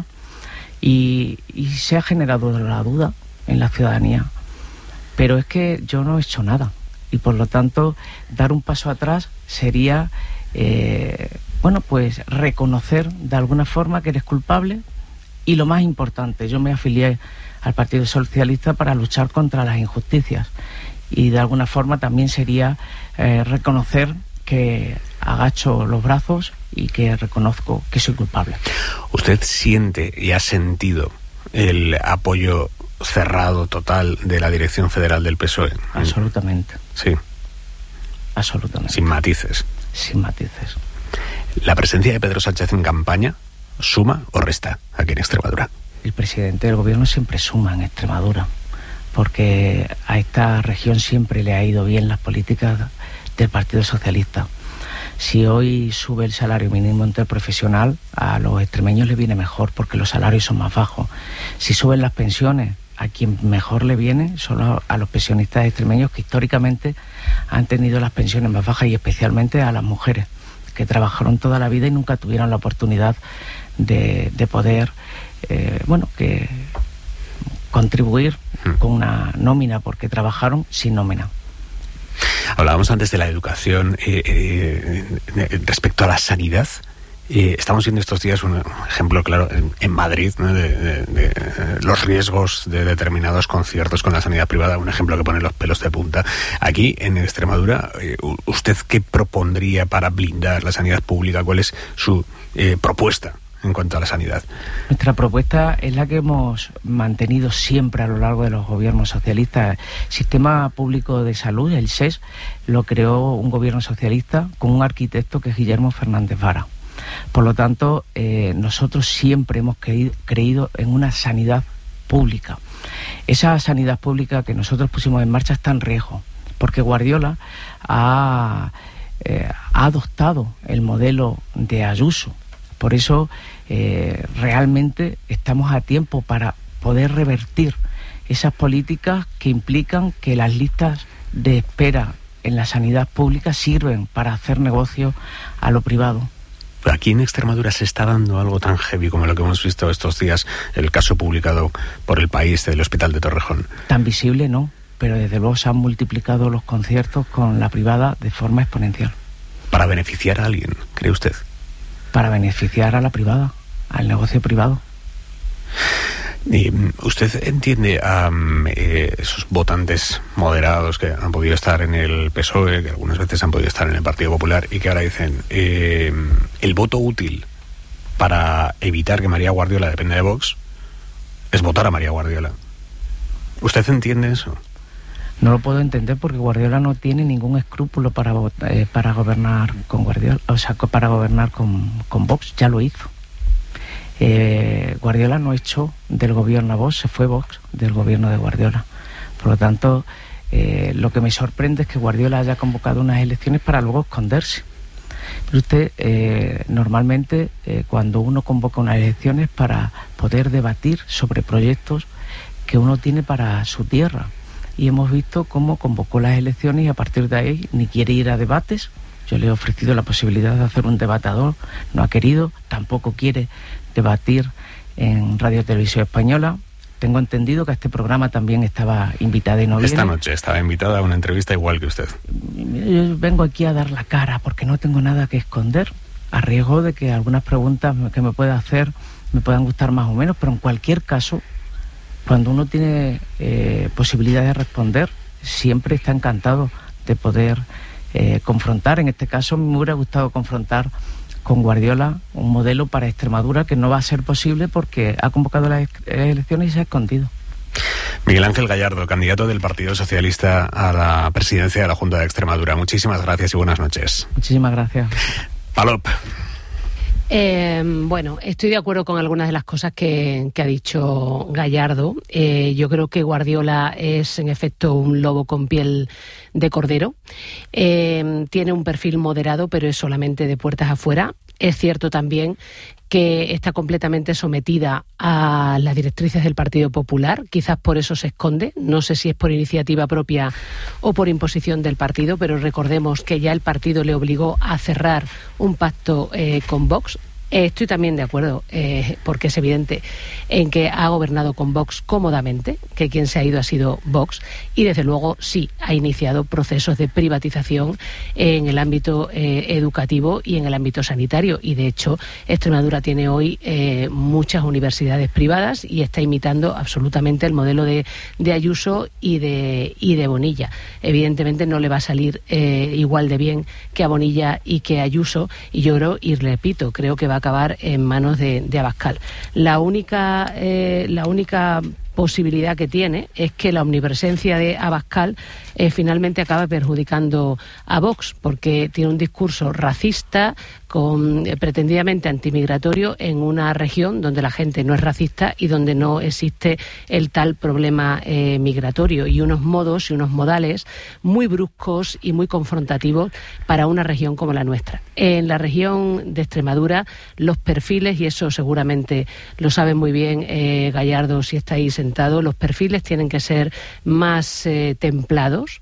y, y se ha generado la duda en la ciudadanía. Pero es que yo no he hecho nada, y por lo tanto dar un paso atrás sería, eh, bueno, pues reconocer de alguna forma que eres culpable, y lo más importante, yo me afilié al Partido Socialista para luchar contra las injusticias. Y de alguna forma también sería eh, reconocer que agacho los brazos y que reconozco que soy culpable. ¿Usted siente y ha sentido el apoyo cerrado total de la dirección federal del P S O E? Absolutamente. Sí. Absolutamente. Sin matices. Sin matices. ¿La presencia de Pedro Sánchez en campaña suma o resta aquí en Extremadura? El presidente del gobierno siempre suma en Extremadura, porque a esta región siempre le ha ido bien las políticas del Partido Socialista. Si hoy sube el salario mínimo interprofesional, a los extremeños les viene mejor porque los salarios son más bajos. Si suben las pensiones, a quien mejor le viene son a los pensionistas extremeños, que históricamente han tenido las pensiones más bajas, y especialmente a las mujeres que trabajaron toda la vida y nunca tuvieron la oportunidad de, de poder, eh, bueno, que contribuir con una nómina porque trabajaron sin nómina. Hablábamos antes de la educación, eh, eh, respecto a la sanidad. Eh, estamos viendo estos días un ejemplo claro en, en Madrid, ¿no? de, de, de los riesgos de determinados conciertos con la sanidad privada, un ejemplo que pone los pelos de punta. Aquí en Extremadura, eh, ¿usted qué propondría para blindar la sanidad pública? ¿Cuál es su eh, propuesta en cuanto a la sanidad? Nuestra propuesta es la que hemos mantenido siempre a lo largo de los gobiernos socialistas. El Sistema Público de Salud, el S E S, lo creó un gobierno socialista con un arquitecto que es Guillermo Fernández Vara. Por lo tanto, eh, nosotros siempre hemos creído, creído en una sanidad pública. Esa sanidad pública que nosotros pusimos en marcha está en riesgo, porque Guardiola ha, eh, ha adoptado el modelo de Ayuso. Por eso eh, realmente estamos a tiempo para poder revertir esas políticas que implican que las listas de espera en la sanidad pública sirven para hacer negocio a lo privado. Aquí en Extremadura se está dando algo tan heavy como lo que hemos visto estos días, el caso publicado por El País del Hospital de Torrejón. Tan visible no, pero desde luego se han multiplicado los conciertos con la privada de forma exponencial. ¿Para beneficiar a alguien, cree usted? para beneficiar a la privada, al negocio privado. ¿Y usted entiende a um, eh, esos votantes moderados que han podido estar en el P S O E, que algunas veces han podido estar en el Partido Popular y que ahora dicen eh, el voto útil para evitar que María Guardiola dependa de Vox es votar a María Guardiola? ¿Usted entiende eso? No lo puedo entender porque Guardiola no tiene ningún escrúpulo para eh, para gobernar con Guardiola, o sea, para gobernar con, con Vox, ya lo hizo. Eh, Guardiola no echó del gobierno a Vox, se fue Vox del gobierno de Guardiola. Por lo tanto, eh, lo que me sorprende es que Guardiola haya convocado unas elecciones para luego esconderse. Pero usted, eh, normalmente, eh, cuando uno convoca unas elecciones para poder debatir sobre proyectos que uno tiene para su tierra. Y hemos visto cómo convocó las elecciones y a partir de ahí ni quiere ir a debates. Yo le he ofrecido la posibilidad de hacer un debatador, no ha querido, tampoco quiere debatir en Radio Televisión Española. Tengo entendido que a este programa también estaba invitada y no viene. Esta noche estaba invitada a una entrevista igual que usted. Yo vengo aquí a dar la cara porque no tengo nada que esconder, a riesgo de que algunas preguntas que me pueda hacer me puedan gustar más o menos, pero en cualquier caso, cuando uno tiene eh, posibilidad de responder, siempre está encantado de poder eh, confrontar. En este caso me hubiera gustado confrontar con Guardiola un modelo para Extremadura que no va a ser posible porque ha convocado las elecciones y se ha escondido. Miguel Ángel Gallardo, candidato del Partido Socialista a la presidencia de la Junta de Extremadura. Muchísimas gracias y buenas noches. Muchísimas gracias. Palop. Eh, bueno, estoy de acuerdo con algunas de las cosas que, que ha dicho Gallardo. Eh, yo creo que Guardiola es, en efecto, un lobo con piel de cordero. Eh, tiene un perfil moderado, pero es solamente de puertas afuera. Es cierto también que está completamente sometida a las directrices del Partido Popular, quizás por eso se esconde, no sé si es por iniciativa propia o por imposición del partido, pero recordemos que ya el partido le obligó a cerrar un pacto eh, con Vox. Eh, estoy también de acuerdo, eh, porque es evidente, en que ha gobernado con Vox cómodamente, que quien se ha ido ha sido Vox, y desde luego sí ha iniciado procesos de privatización en el ámbito eh, educativo y en el ámbito sanitario. Y de hecho, Extremadura tiene hoy eh, muchas universidades privadas y está imitando absolutamente el modelo de, de Ayuso y de, y de Bonilla. Evidentemente no le va a salir eh, igual de bien que a Bonilla y que a Ayuso, y yo creo, y repito, creo que va a acabar en manos de, de Abascal. La única, eh, la única posibilidad que tiene es que la omnipresencia de Abascal eh, finalmente acaba perjudicando a Vox, porque tiene un discurso racista, con, eh, pretendidamente antimigratorio, en una región donde la gente no es racista y donde no existe el tal problema eh, migratorio, y unos modos y unos modales muy bruscos y muy confrontativos para una región como la nuestra. En la región de Extremadura, los perfiles, y eso seguramente lo sabe muy bien eh, Gallardo si está ahí sentado, los perfiles tienen que ser más eh, templados,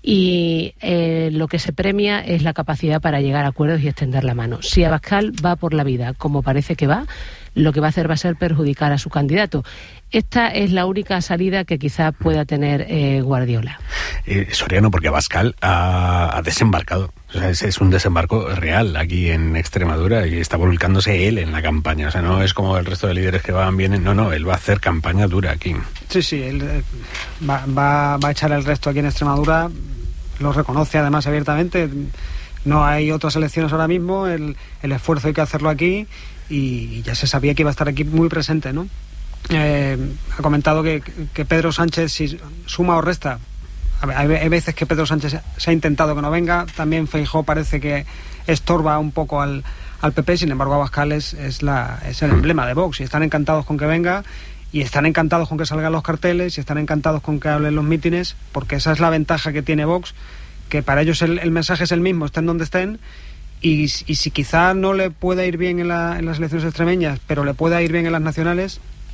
y eh, lo que se premia es la capacidad para llegar a acuerdos y extender la mano. Si Abascal va por la vida como parece que va, lo que va a hacer va a ser perjudicar a su candidato. Esta es la única salida que quizá pueda tener eh, Guardiola. Eh, Soriano, porque Abascal ha, ha desembarcado. O sea, es, es un desembarco real aquí en Extremadura y está volcándose él en la campaña. O sea, no es como el resto de líderes que van, vienen. No, no, él va a hacer campaña dura aquí. Sí, sí, él eh, va, va, va a echar el resto aquí en Extremadura. Lo reconoce además abiertamente. No hay otras elecciones ahora mismo. El, el esfuerzo hay que hacerlo aquí. Y ya se sabía que iba a estar aquí muy presente, ¿no? Eh, ha comentado que, que Pedro Sánchez, si suma o resta, hay, hay veces que Pedro Sánchez se ha intentado que no venga, también Feijóo parece que estorba un poco al, al P P, sin embargo Abascal es, es, la, es el emblema de Vox, y están encantados con que venga, y están encantados con que salgan los carteles, y están encantados con que hablen los mítines, porque esa es la ventaja que tiene Vox, que para ellos el, el mensaje es el mismo, estén donde estén. Y, y si quizá no le pueda ir bien en, la, en las elecciones extremeñas, pero le pueda ir bien en las nacionales,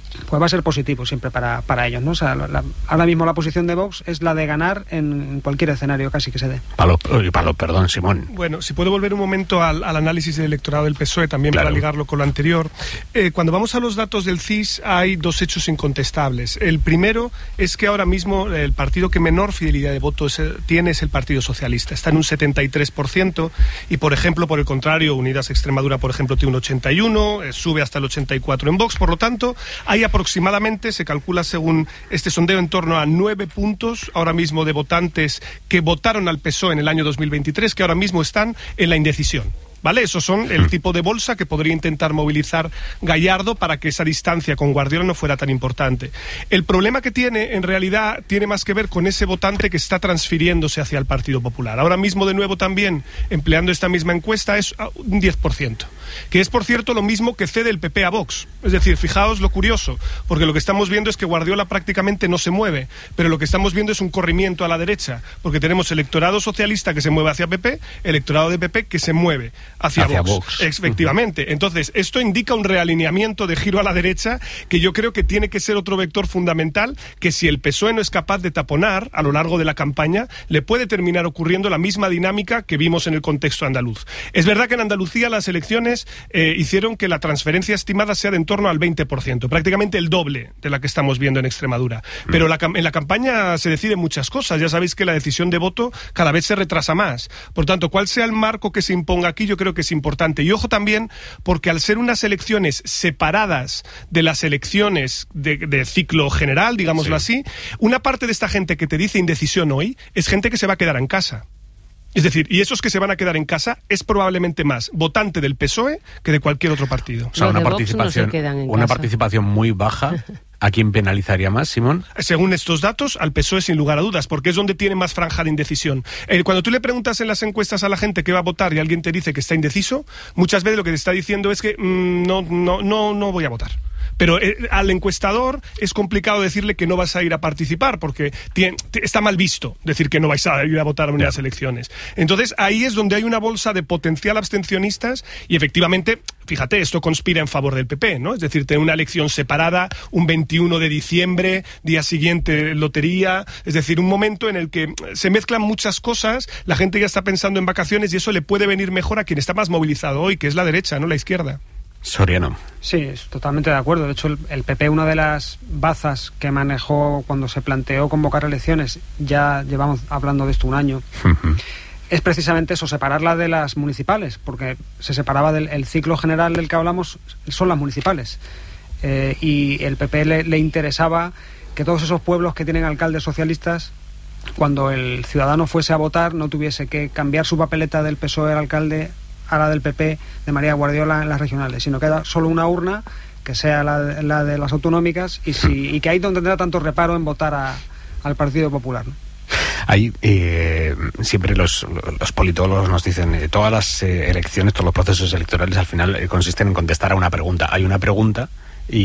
pues va a ser positivo siempre para, para ellos, ¿no? O sea, la, ahora mismo la posición de Vox es la de ganar en, en cualquier escenario casi que se dé. Palo, palo, perdón, Simón. Bueno, si puedo volver un momento al, al análisis del electorado del P S O E, también claro. para ligarlo con lo anterior. Eh, cuando vamos a los datos del C I S hay dos hechos incontestables. El primero es que ahora mismo el partido que menor fidelidad de voto es, tiene es el Partido Socialista. Está en un setenta y tres por ciento y, por ejemplo, por el contrario, Unidas Extremadura, por ejemplo, tiene un ochenta y uno, eh, sube hasta el ochenta y cuatro en Vox. Por lo tanto, hay aproximadamente, se calcula según este sondeo, en torno a nueve puntos ahora mismo de votantes que votaron al P S O E en el año dos mil veintitrés, que ahora mismo están en la indecisión. ¿Vale? Esos son el tipo de bolsa que podría intentar movilizar Gallardo para que esa distancia con Guardiola no fuera tan importante. El problema que tiene, en realidad, tiene más que ver con ese votante que está transfiriéndose hacia el Partido Popular. Ahora mismo, de nuevo, también, empleando esta misma encuesta, es un diez por ciento. Que es, por cierto, lo mismo que cede el P P a Vox. Es decir, fijaos lo curioso, porque lo que estamos viendo es que Guardiola prácticamente no se mueve, pero lo que estamos viendo es un corrimiento a la derecha, porque tenemos electorado socialista que se mueve hacia P P, electorado de P P que se mueve hacia, hacia Vox. Vox. Efectivamente. Uh-huh. Entonces, esto indica un realineamiento de giro a la derecha que yo creo que tiene que ser otro vector fundamental, que si el P S O E no es capaz de taponar a lo largo de la campaña, le puede terminar ocurriendo la misma dinámica que vimos en el contexto andaluz. Es verdad que en Andalucía las elecciones eh, hicieron que la transferencia estimada sea de en torno al veinte por ciento, prácticamente el doble de la que estamos viendo en Extremadura. Pero la, en la campaña se deciden muchas cosas. Ya sabéis que la decisión de voto cada vez se retrasa más. Por tanto, cuál sea el marco que se imponga aquí, yo creo que es importante. Y ojo también, porque al ser unas elecciones separadas de las elecciones de, de ciclo general, digámoslo sí. así, una parte de esta gente que te dice indecisión hoy es gente que se va a quedar en casa. Es decir, y esos que se van a quedar en casa es probablemente más votante del P S O E que de cualquier otro partido. O sea, una participación, no una participación muy baja. ¿A quién penalizaría más, Simón? Según estos datos, al P S O E sin lugar a dudas, porque es donde tiene más franja de indecisión. Eh, cuando tú le preguntas en las encuestas a la gente qué va a votar y alguien te dice que está indeciso, muchas veces lo que te está diciendo es que mmm, no, no, no, no voy a votar. Pero eh, al encuestador es complicado decirle que no vas a ir a participar, porque tiene, está mal visto decir que no vais a ir a votar en las elecciones. Entonces, ahí es donde hay una bolsa de potencial abstencionistas y, efectivamente, fíjate, esto conspira en favor del P P, ¿no? Es decir, tener una elección separada, un veintiuno de diciembre, día siguiente lotería, es decir, un momento en el que se mezclan muchas cosas, la gente ya está pensando en vacaciones y eso le puede venir mejor a quien está más movilizado hoy, que es la derecha, no la izquierda. Soriano. Sí, totalmente de acuerdo. De hecho, el, el P P, una de las bazas que manejó cuando se planteó convocar elecciones, ya llevamos hablando de esto un año, uh-huh. es precisamente eso, separarla de las municipales, porque se separaba del el ciclo general del que hablamos, son las municipales. Eh, y el P P le, le interesaba que todos esos pueblos que tienen alcaldes socialistas, cuando el ciudadano fuese a votar, no tuviese que cambiar su papeleta del P S O E al alcalde a la del P P de María Guardiola en las regionales, sino que era solo una urna que sea la, la de las autonómicas y, si, y que ahí no tendrá tanto reparo en votar a, al Partido Popular, ¿no? Hay eh, siempre los, los politólogos nos dicen eh, todas las eh, elecciones, todos los procesos electorales al final eh, consisten en contestar a una pregunta. Hay una pregunta y,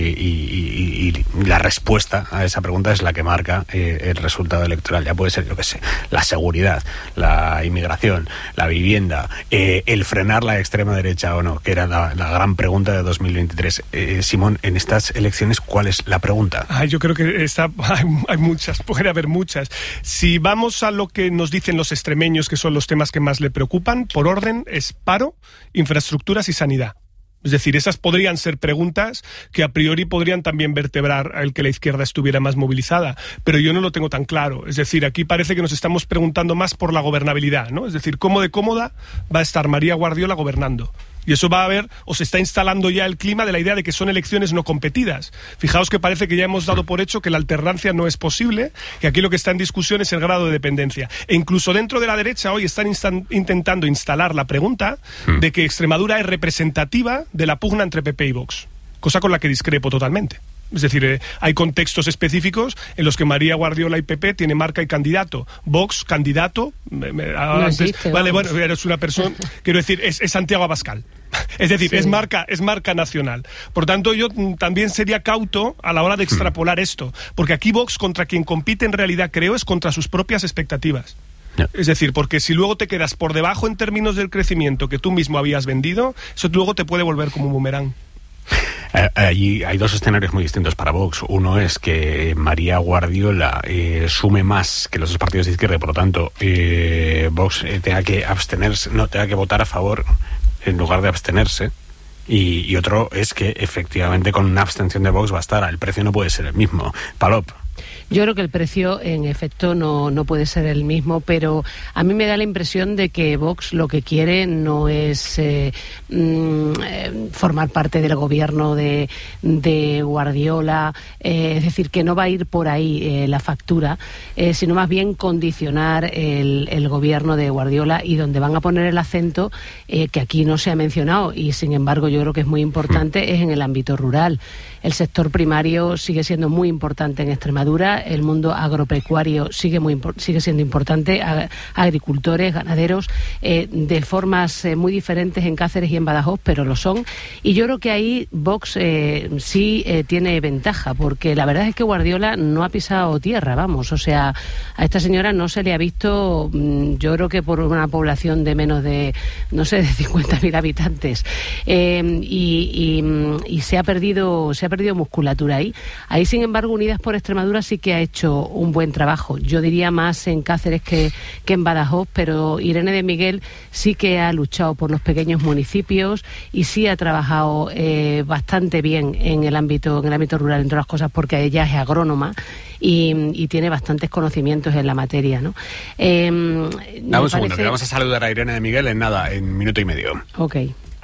y, y, y la respuesta a esa pregunta es la que marca eh, el resultado electoral. Ya puede ser, yo qué sé, la seguridad, la inmigración, la vivienda, eh, el frenar la extrema derecha o no, que era la, la gran pregunta de dos mil veintitrés. Eh, Simón, en estas elecciones, ¿cuál es la pregunta? Ay, yo creo que está, hay, hay muchas, puede haber muchas. Si vamos a lo que nos dicen los extremeños, que son los temas que más le preocupan, por orden es paro, infraestructuras y sanidad. Es decir, esas podrían ser preguntas que a priori podrían también vertebrar el que la izquierda estuviera más movilizada, pero yo no lo tengo tan claro. Es decir, aquí parece que nos estamos preguntando más por la gobernabilidad, ¿no? Es decir, cómo de cómoda va a estar María Guardiola gobernando. Y eso va a haber, o se está instalando ya el clima de la idea de que son elecciones no competidas. Fijaos que parece que ya hemos dado por hecho que la alternancia no es posible, que aquí lo que está en discusión es el grado de dependencia. E incluso dentro de la derecha hoy están instan- intentando instalar la pregunta de que Extremadura es representativa de la pugna entre P P y Vox, cosa con la que discrepo totalmente. Es decir, eh, hay contextos específicos en los que María Guardiola y P P tiene marca y candidato. Vox, candidato. Me, me, no antes, existe, vale, vamos. Bueno, eres una persona. Quiero decir, es, es Santiago Abascal. Es decir, sí. es marca, es marca nacional. Por tanto, yo también sería cauto a la hora de extrapolar esto, porque aquí Vox contra quien compite en realidad, creo, es contra sus propias expectativas. No. Es decir, porque si luego te quedas por debajo en términos del crecimiento que tú mismo habías vendido, eso luego te puede volver como un boomerang. Eh, allí hay dos escenarios muy distintos para Vox. Uno es que María Guardiola eh, sume más que los dos partidos de izquierda, y por lo tanto eh, Vox eh, tenga que abstenerse, no, tenga que votar a favor en lugar de abstenerse. Y, y otro es que efectivamente con una abstención de Vox bastará. El precio no puede ser el mismo. Palop. Yo creo que el precio, en efecto, no, no puede ser el mismo, pero a mí me da la impresión de que Vox lo que quiere no es eh, mm, eh, formar parte del gobierno de, de Guardiola, eh, es decir, que no va a ir por ahí eh, la factura, eh, sino más bien condicionar el, el gobierno de Guardiola, y donde van a poner el acento, eh, que aquí no se ha mencionado, y sin embargo yo creo que es muy importante, es en el ámbito rural. El sector primario sigue siendo muy importante en Extremadura, el mundo agropecuario sigue muy sigue siendo importante, agricultores, ganaderos, eh, de formas eh, muy diferentes en Cáceres y en Badajoz, pero lo son. Y yo creo que ahí Vox eh, sí eh, tiene ventaja, porque la verdad es que Guardiola no ha pisado tierra, vamos, o sea, a esta señora no se le ha visto, yo creo que por una población de menos de, no sé, de cincuenta mil habitantes, eh, y, y, y se ha perdido se ha perdido musculatura ahí. Ahí, sin embargo, Unidas por Extremadura sí que ha hecho un buen trabajo. Yo diría más en Cáceres que, que en Badajoz, pero Irene de Miguel sí que ha luchado por los pequeños municipios y sí ha trabajado eh, bastante bien en el ámbito en el ámbito rural, entre otras cosas, porque ella es agrónoma y, y tiene bastantes conocimientos en la materia, ¿no? Eh, Dame un parece... segundo, que vamos a saludar a Irene de Miguel en nada, en minuto y medio. Ok.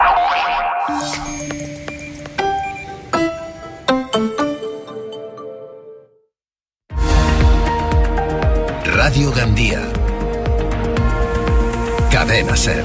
Radio Gandía. Cadena SER.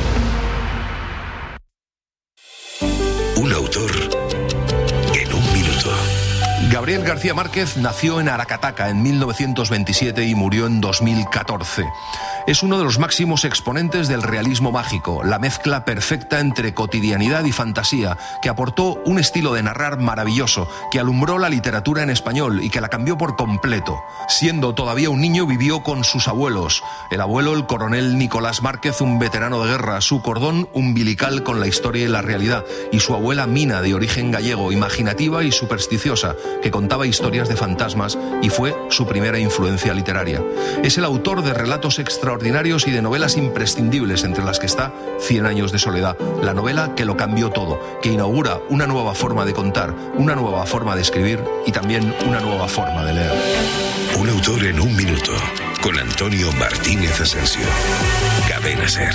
Un autor en un minuto. Gabriel García Márquez nació en Aracataca en mil novecientos veintisiete y murió en dos mil catorce. Es uno de los máximos exponentes del realismo mágico, la mezcla perfecta entre cotidianidad y fantasía, que aportó un estilo de narrar maravilloso, que alumbró la literatura en español y que la cambió por completo. Siendo todavía un niño, vivió con sus abuelos. El abuelo, el coronel Nicolás Márquez, un veterano de guerra, su cordón umbilical con la historia y la realidad, y su abuela Mina, de origen gallego, imaginativa y supersticiosa, que contaba historias de fantasmas y fue su primera influencia literaria. Es el autor de relatos extraordinarios y de novelas imprescindibles, entre las que está Cien años de soledad, la novela que lo cambió todo, que inaugura una nueva forma de contar, una nueva forma de escribir y también una nueva forma de leer. Un autor en un minuto, con Antonio Martínez Asensio. Cadena SER.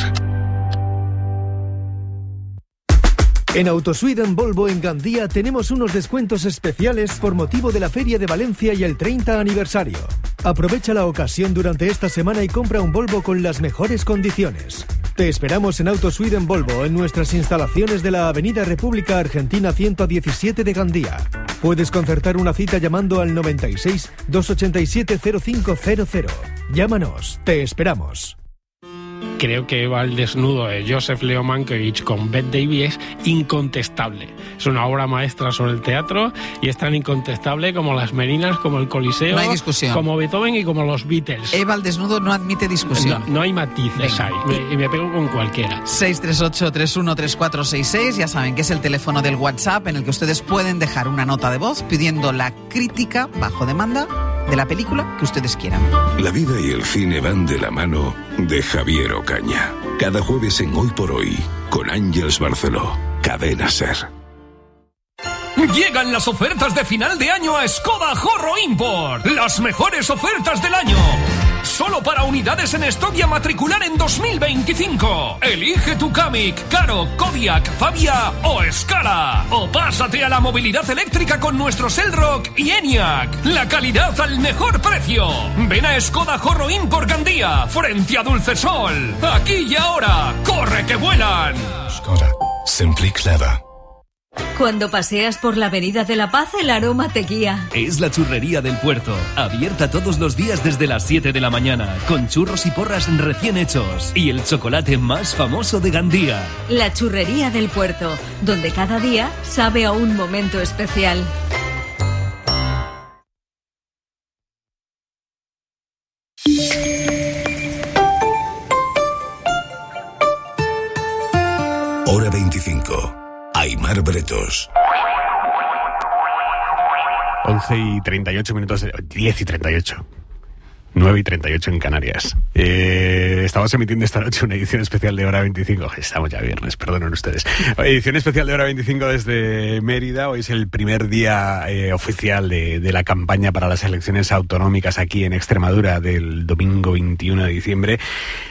En Autosuiden Volvo en Gandía tenemos unos descuentos especiales por motivo de la Feria de Valencia y el treinta aniversario. Aprovecha la ocasión durante esta semana y compra un Volvo con las mejores condiciones. Te esperamos en Autosuiden Volvo en nuestras instalaciones de la Avenida República Argentina ciento diecisiete de Gandía. Puedes concertar una cita llamando al noventa y seis, doscientos ochenta y siete, cero cinco cero cero. Llámanos, te esperamos. Creo que Eva el desnudo de Joseph Leo Mankiewicz con Bette Davis es incontestable. Es una obra maestra sobre el teatro y es tan incontestable como Las Meninas, como el Coliseo, no hay discusión, como Beethoven y como los Beatles. Eva el desnudo no admite discusión. No, no hay matices ahí, me, y me pego con cualquiera. seis tres ocho, tres uno tres cuatro seis seis, ya saben que es el teléfono del WhatsApp en el que ustedes pueden dejar una nota de voz pidiendo la crítica bajo demanda de la película que ustedes quieran. La vida y el cine van de la mano de Javier Ocaña. Cada jueves en Hoy por Hoy, con Ángeles Barceló. Cadena SER. Llegan las ofertas de final de año a Skoda Horro Import. Las mejores ofertas del año. Solo para unidades en stock y a matricular en dos mil veinticinco. Elige tu Kamiq, Karo, Kodiaq, Fabia o Scala. O pásate a la movilidad eléctrica con nuestros Elrock y Enyaq. La calidad al mejor precio. Ven a Skoda Horro Import Gandía, frente a Dulcesol. Aquí y ahora. ¡Corre que vuelan! Skoda. Simply clever. Cuando paseas por la Avenida de la Paz, el aroma te guía. Es la Churrería del Puerto, abierta todos los días desde las siete de la mañana, con churros y porras recién hechos y el chocolate más famoso de Gandía. La Churrería del Puerto, donde cada día sabe a un momento especial. Hora veinticinco. Aimar Bretos. once y treinta y ocho minutos, de, diez y treinta y ocho. nueve y treinta y ocho en Canarias. Eh, estamos emitiendo esta noche una edición especial de Hora veinticinco. Estamos ya viernes, perdonen ustedes. Edición especial de Hora veinticinco desde Mérida. Hoy es el primer día eh, oficial de, de la campaña para las elecciones autonómicas aquí en Extremadura del domingo veintiuno de diciembre.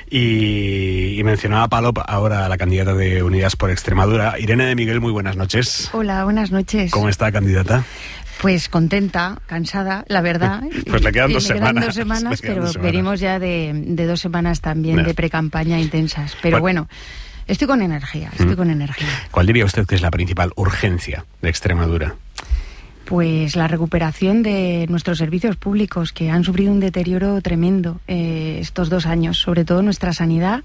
Y, y mencionaba a Palop, ahora la candidata de Unidas por Extremadura. Irene de Miguel, muy buenas noches. Hola, buenas noches. ¿Cómo está, candidata? Pues contenta, cansada, la verdad. Pues le quedan dos le semanas. Quedan dos semanas, quedan pero dos semanas. venimos ya de, de dos semanas también No. de precampaña intensas. Pero Bueno. bueno, estoy con energía, estoy Mm. con energía. ¿Cuál diría usted que es la principal urgencia de Extremadura? Pues la recuperación de nuestros servicios públicos, que han sufrido un deterioro tremendo eh, estos dos años, sobre todo nuestra sanidad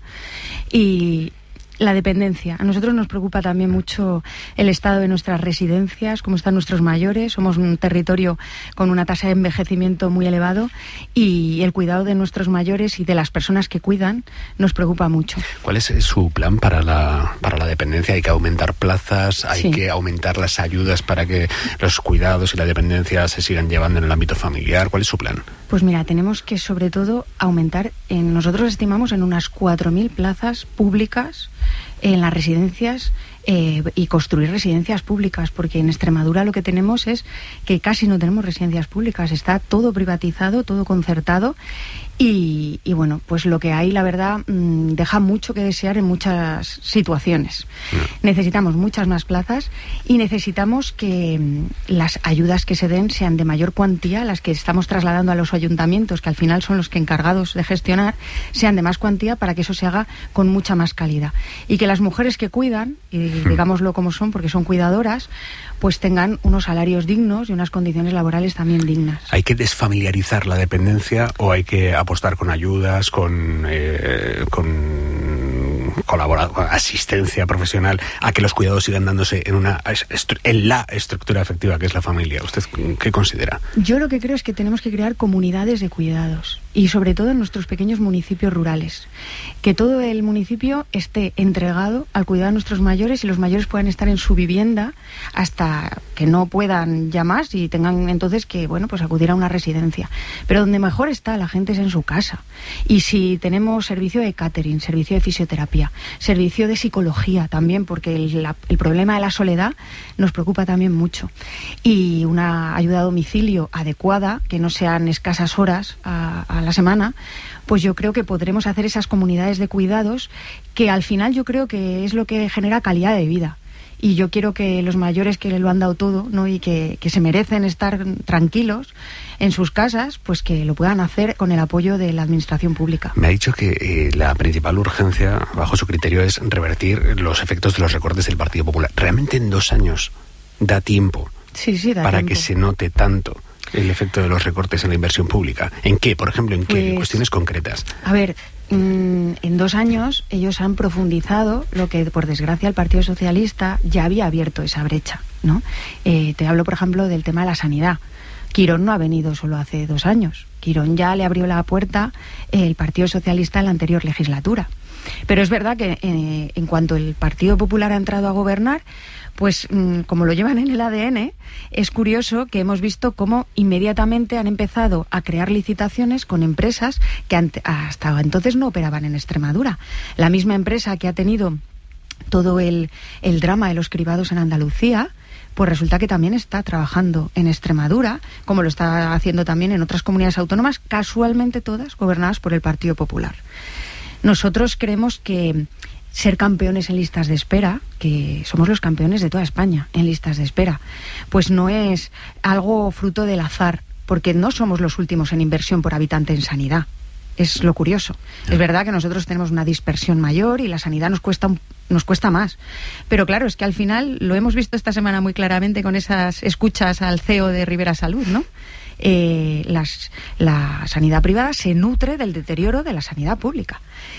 y la dependencia. A nosotros nos preocupa también mucho el estado de nuestras residencias, cómo están nuestros mayores. Somos un territorio con una tasa de envejecimiento muy elevado y el cuidado de nuestros mayores y de las personas que cuidan nos preocupa mucho. ¿Cuál es su plan para la, para la dependencia? ¿Hay que aumentar plazas? ¿Hay Sí. que aumentar las ayudas para que los cuidados y la dependencia se sigan llevando en el ámbito familiar? ¿Cuál es su plan? Pues mira, tenemos que sobre todo aumentar, en, nosotros estimamos en unas cuatro mil plazas públicas en las residencias eh, y construir residencias públicas, porque en Extremadura lo que tenemos es que casi no tenemos residencias públicas, está todo privatizado, todo concertado y, y bueno, pues lo que hay, la verdad, mmm, deja mucho que desear en muchas situaciones. Necesitamos muchas más plazas y necesitamos que mmm, las ayudas que se den sean de mayor cuantía, las que estamos trasladando a los ayuntamientos, que al final son los que encargados de gestionar, sean de más cuantía para que eso se haga con mucha más calidad. Y que las mujeres que cuidan, y digámoslo como son, porque son cuidadoras, pues tengan unos salarios dignos y unas condiciones laborales también dignas. ¿Hay que desfamiliarizar la dependencia o hay que apostar con ayudas, con, eh, con colaborar, con asistencia profesional a que los cuidados sigan dándose en una estru- en la estructura efectiva que es la familia? ¿Usted qué considera? Yo lo que creo es que tenemos que crear comunidades de cuidados y sobre todo en nuestros pequeños municipios rurales. Que todo el municipio esté entregado al cuidado de nuestros mayores y los mayores puedan estar en su vivienda hasta que no puedan ya más y tengan entonces que, bueno, pues acudir a una residencia. Pero donde mejor está la gente es en su casa. Y si tenemos servicio de catering, servicio de fisioterapia, servicio de psicología también, porque el, la, el problema de la soledad nos preocupa también mucho. Y una ayuda a domicilio adecuada, que no sean escasas horas a, a la semana, pues yo creo que podremos hacer esas comunidades de cuidados que al final yo creo que es lo que genera calidad de vida. Y yo quiero que los mayores que lo han dado todo, ¿no? y que, que se merecen estar tranquilos en sus casas, pues que lo puedan hacer con el apoyo de la administración pública. Me ha dicho que eh, la principal urgencia, bajo su criterio, es revertir los efectos de los recortes del Partido Popular. ¿Realmente en dos años da tiempo Sí, sí, da para tiempo. que se note tanto el efecto de los recortes en la inversión pública? ¿En qué? Por ejemplo, ¿en qué? Pues, En cuestiones concretas. A ver, mmm, en dos años ellos han profundizado lo que, por desgracia, el Partido Socialista ya había abierto esa brecha, ¿no? Eh, te hablo, por ejemplo, del tema de la sanidad. Quirón no ha venido solo hace dos años. Quirón ya le abrió la puerta eh, el Partido Socialista en la anterior legislatura. Pero es verdad que eh, en cuanto el Partido Popular ha entrado a gobernar, pues mmm, como lo llevan en el A D N, es curioso que hemos visto cómo inmediatamente han empezado a crear licitaciones con empresas que ante, hasta entonces no operaban en Extremadura. La misma empresa que ha tenido todo el, el drama de los cribados en Andalucía, pues resulta que también está trabajando en Extremadura, como lo está haciendo también en otras comunidades autónomas, casualmente todas gobernadas por el Partido Popular. Nosotros creemos que ser campeones en listas de espera, que somos los campeones de toda España en listas de espera, pues no es algo fruto del azar, porque no somos los últimos en inversión por habitante en sanidad. Es lo curioso. Es verdad que nosotros tenemos una dispersión mayor y la sanidad nos cuesta un, nos cuesta más. Pero claro, es que al final lo hemos visto esta semana muy claramente con esas escuchas al C E O de Rivera Salud, ¿no? Eh, las, la sanidad privada se nutre del deterioro de la sanidad pública.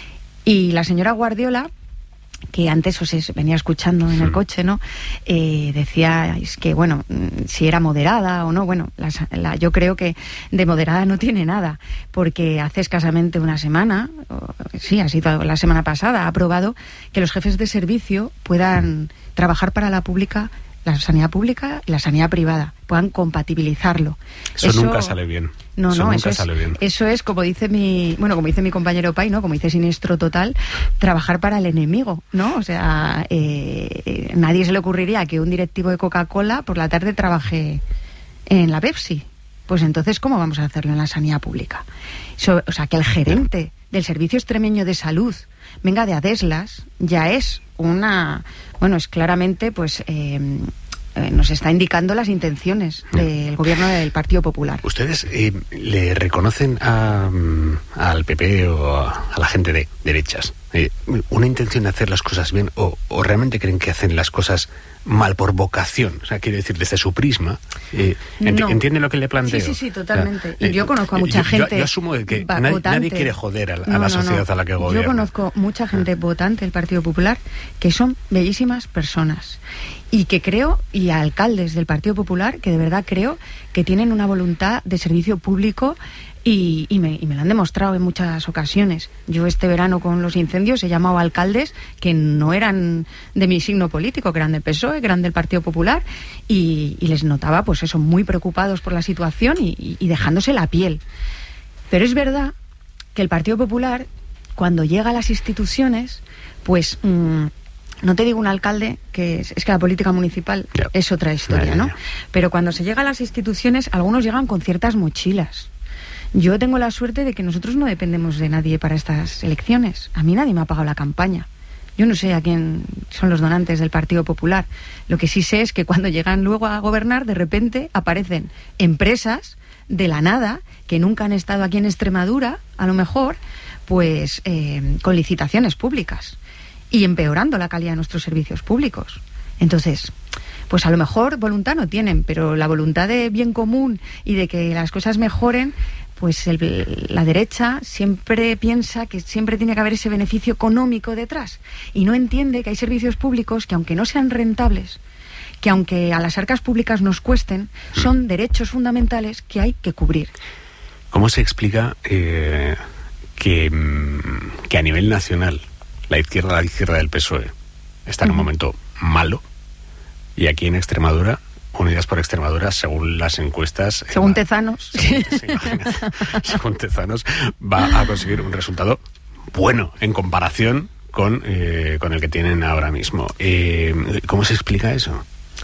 Y la señora Guardiola, que antes os venía escuchando en el coche, ¿no? Eh, decía es que, bueno, si era moderada o no. Bueno, la, la, yo creo que de moderada no tiene nada, porque hace escasamente una semana, o, sí, ha sido la semana pasada, ha aprobado que los jefes de servicio puedan trabajar para la pública la sanidad pública y la sanidad privada, puedan compatibilizarlo. Eso, eso nunca sale bien. No, eso no, nunca eso es, sale bien. Eso es, como dice mi, bueno, como dice mi compañero Pai, ¿no? Como dice Siniestro Total, trabajar para el enemigo, ¿no? O sea, eh, eh, nadie se le ocurriría que un directivo de Coca-Cola por la tarde trabaje en la Pepsi. Pues entonces, ¿cómo vamos a hacerlo en la sanidad pública? So, o sea, que el gerente del Servicio Extremeño de Salud venga de Adeslas, ya es una, bueno, es claramente, pues, eh, eh, nos está indicando las intenciones del gobierno del Partido Popular. ¿Ustedes eh, le reconocen a, al P P o a, a la gente de derechas eh, una intención de hacer las cosas bien o, o realmente creen que hacen las cosas mal por vocación? O sea, quiere decir, desde su prisma, eh, ent no. ¿entiende lo que le planteo? Sí, sí, sí, totalmente. O sea, y yo conozco a mucha yo, gente... Yo, yo asumo que nadie, nadie quiere joder a, a no, la sociedad no, no. a la que gobierna. Yo conozco mucha gente ah. votante del Partido Popular que son bellísimas personas y que creo, y a alcaldes del Partido Popular, que de verdad creo que tienen una voluntad de servicio público. Y, y, me, y me lo han demostrado en muchas ocasiones. Yo este verano con los incendios he llamado a alcaldes que no eran de mi signo político, que eran del P S O E, que eran del Partido Popular, y, y les notaba, pues eso, muy preocupados por la situación y, y dejándose la piel. Pero es verdad que el Partido Popular, cuando llega a las instituciones, pues... Mmm, no te digo un alcalde, que es, es que la política municipal yeah. es otra historia, yeah, ¿no? Yeah. Pero cuando se llega a las instituciones, algunos llegan con ciertas mochilas. Yo tengo la suerte de que nosotros no dependemos de nadie para estas elecciones. A mí nadie me ha pagado la campaña. Yo no sé a quién son los donantes del Partido Popular. Lo que sí sé es que cuando llegan luego a gobernar, de repente aparecen empresas de la nada, que nunca han estado aquí en Extremadura, a lo mejor, pues eh, con licitaciones públicas y empeorando la calidad de nuestros servicios públicos. Entonces... pues a lo mejor voluntad no tienen, pero la voluntad de bien común y de que las cosas mejoren, pues el, la derecha siempre piensa que siempre tiene que haber ese beneficio económico detrás y no entiende que hay servicios públicos que, aunque no sean rentables, que aunque a las arcas públicas nos cuesten, son derechos fundamentales que hay que cubrir. ¿Cómo se explica eh, que, que a nivel nacional la izquierda, la izquierda del P S O E está en un momento malo? Y aquí en Extremadura, Unidas por Extremadura, según las encuestas... Según va, Tezanos. Según, sí, según Tezanos, va a conseguir un resultado bueno en comparación con, eh, con el que tienen ahora mismo. Eh, ¿Cómo se explica eso?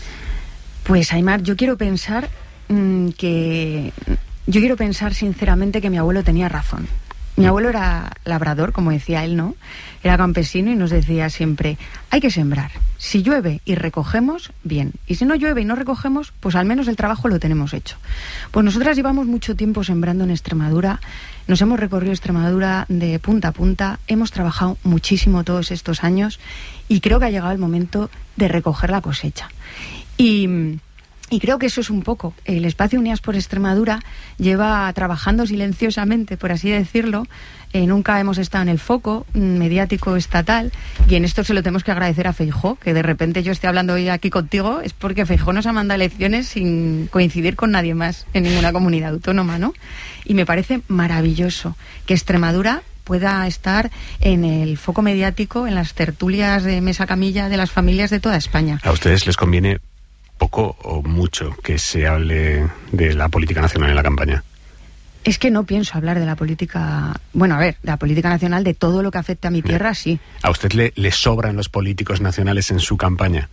Pues, Aimar, yo quiero pensar mmm, que... Yo quiero pensar sinceramente que mi abuelo tenía razón. Mi abuelo era labrador, como decía él, ¿no? Era campesino y nos decía siempre, hay que sembrar. Si llueve y recogemos, bien. Y si no llueve y no recogemos, pues al menos el trabajo lo tenemos hecho. Pues nosotras llevamos mucho tiempo sembrando en Extremadura. Nos hemos recorrido Extremadura de punta a punta. Hemos trabajado muchísimo todos estos años y creo que ha llegado el momento de recoger la cosecha. Y... Y creo que eso es un poco. El espacio Unidas por Extremadura lleva trabajando silenciosamente, por así decirlo. Eh, nunca hemos estado en el foco mediático estatal. Y en esto se lo tenemos que agradecer a Feijóo, que de repente yo esté hablando hoy aquí contigo, es porque Feijóo nos ha mandado elecciones sin coincidir con nadie más en ninguna comunidad autónoma, ¿no? Y me parece maravilloso que Extremadura pueda estar en el foco mediático, en las tertulias de mesa camilla de las familias de toda España. ¿A ustedes les conviene poco o mucho que se hable de la política nacional en la campaña? Es que no pienso hablar de la política... Bueno, a ver, de la política nacional, de todo lo que afecta a mi tierra, sí. ¿A usted le, le sobran los políticos nacionales en su campaña?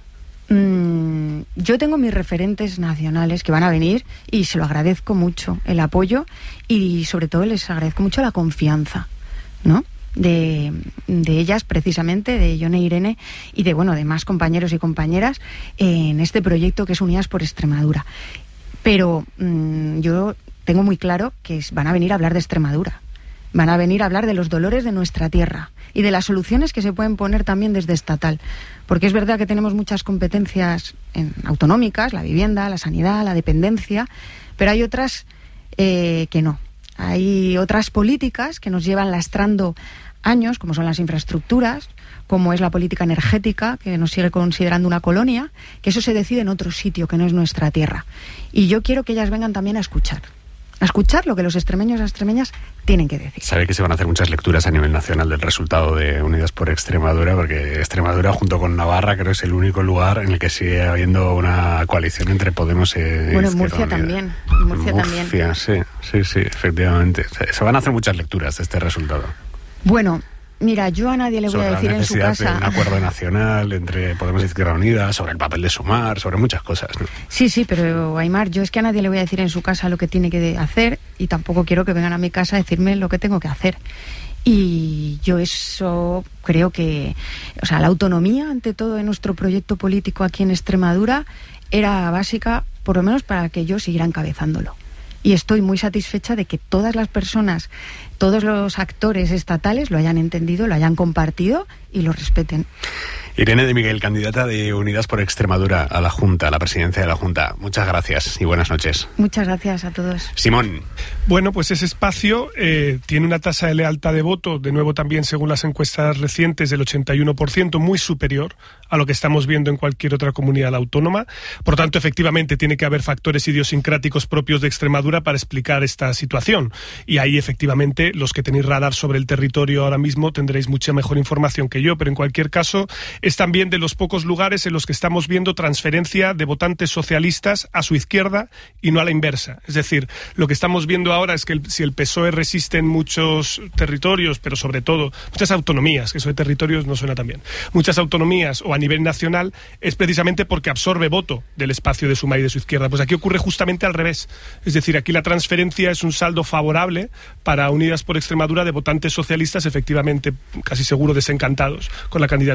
Mm, yo tengo mis referentes nacionales que van a venir y se lo agradezco mucho, el apoyo, y sobre todo les agradezco mucho la confianza, ¿no? De, de ellas precisamente, de Yone Irene y de, bueno, de más compañeros y compañeras en este proyecto que es Unidas por Extremadura. Pero mmm, yo tengo muy claro que van a venir a hablar de Extremadura, van a venir a hablar de los dolores de nuestra tierra y de las soluciones que se pueden poner también desde estatal, porque es verdad que tenemos muchas competencias en, autonómicas, la vivienda, la sanidad, la dependencia, pero hay otras eh, que no. Hay otras políticas que nos llevan lastrando años, como son las infraestructuras, como es la política energética, que nos sigue considerando una colonia, que eso se decide en otro sitio que no es nuestra tierra. Y yo quiero que ellas vengan también a escuchar, a escuchar lo que los extremeños y extremeñas tienen que decir. Sabe que se van a hacer muchas lecturas a nivel nacional del resultado de Unidas por Extremadura, porque Extremadura junto con Navarra creo que es el único lugar en el que sigue habiendo una coalición entre Podemos y Bueno, en Murcia Unida. también. En Murcia, Murcia también. sí, sí, sí, efectivamente. Se, se van a hacer muchas lecturas de este resultado. Bueno, mira, yo a nadie le voy Sobre a decir la en su necesidad casa... de un acuerdo nacional entre Podemos y Izquierda Unida, sobre el papel de Sumar, sobre muchas cosas, ¿no? Sí, sí, pero Aimar, yo es que a nadie le voy a decir en su casa lo que tiene que hacer y tampoco quiero que vengan a mi casa a decirme lo que tengo que hacer. Y yo eso creo que, o sea, la autonomía ante todo en nuestro proyecto político aquí en Extremadura era básica, por lo menos para que yo siguiera encabezándolo. Y estoy muy satisfecha de que todas las personas, todos los actores estatales lo hayan entendido, lo hayan compartido y lo respeten. Irene de Miguel, candidata de Unidas por Extremadura a la Junta, a la presidencia de la Junta. Muchas gracias y buenas noches. Muchas gracias a todos. Simón. Bueno, pues ese espacio eh, tiene una tasa de lealtad de voto, de nuevo también según las encuestas recientes, del ochenta y uno por ciento, muy superior a lo que estamos viendo en cualquier otra comunidad autónoma. Por tanto, efectivamente, tiene que haber factores idiosincráticos propios de Extremadura para explicar esta situación. Y ahí, efectivamente, los que tenéis radar sobre el territorio ahora mismo tendréis mucha mejor información que yo, pero en cualquier caso es también de los pocos lugares en los que estamos viendo transferencia de votantes socialistas a su izquierda y no a la inversa. Es decir, lo que estamos viendo ahora es que el, si el P S O E resiste en muchos territorios, pero sobre todo muchas autonomías, que eso de territorios no suena tan bien, muchas autonomías o a nivel nacional, es precisamente porque absorbe voto del espacio de Sumar y de su izquierda. Pues aquí ocurre justamente al revés. Es decir, aquí la transferencia es un saldo favorable para Unidas por Extremadura de votantes socialistas, efectivamente, casi seguro desencantados con la candidatura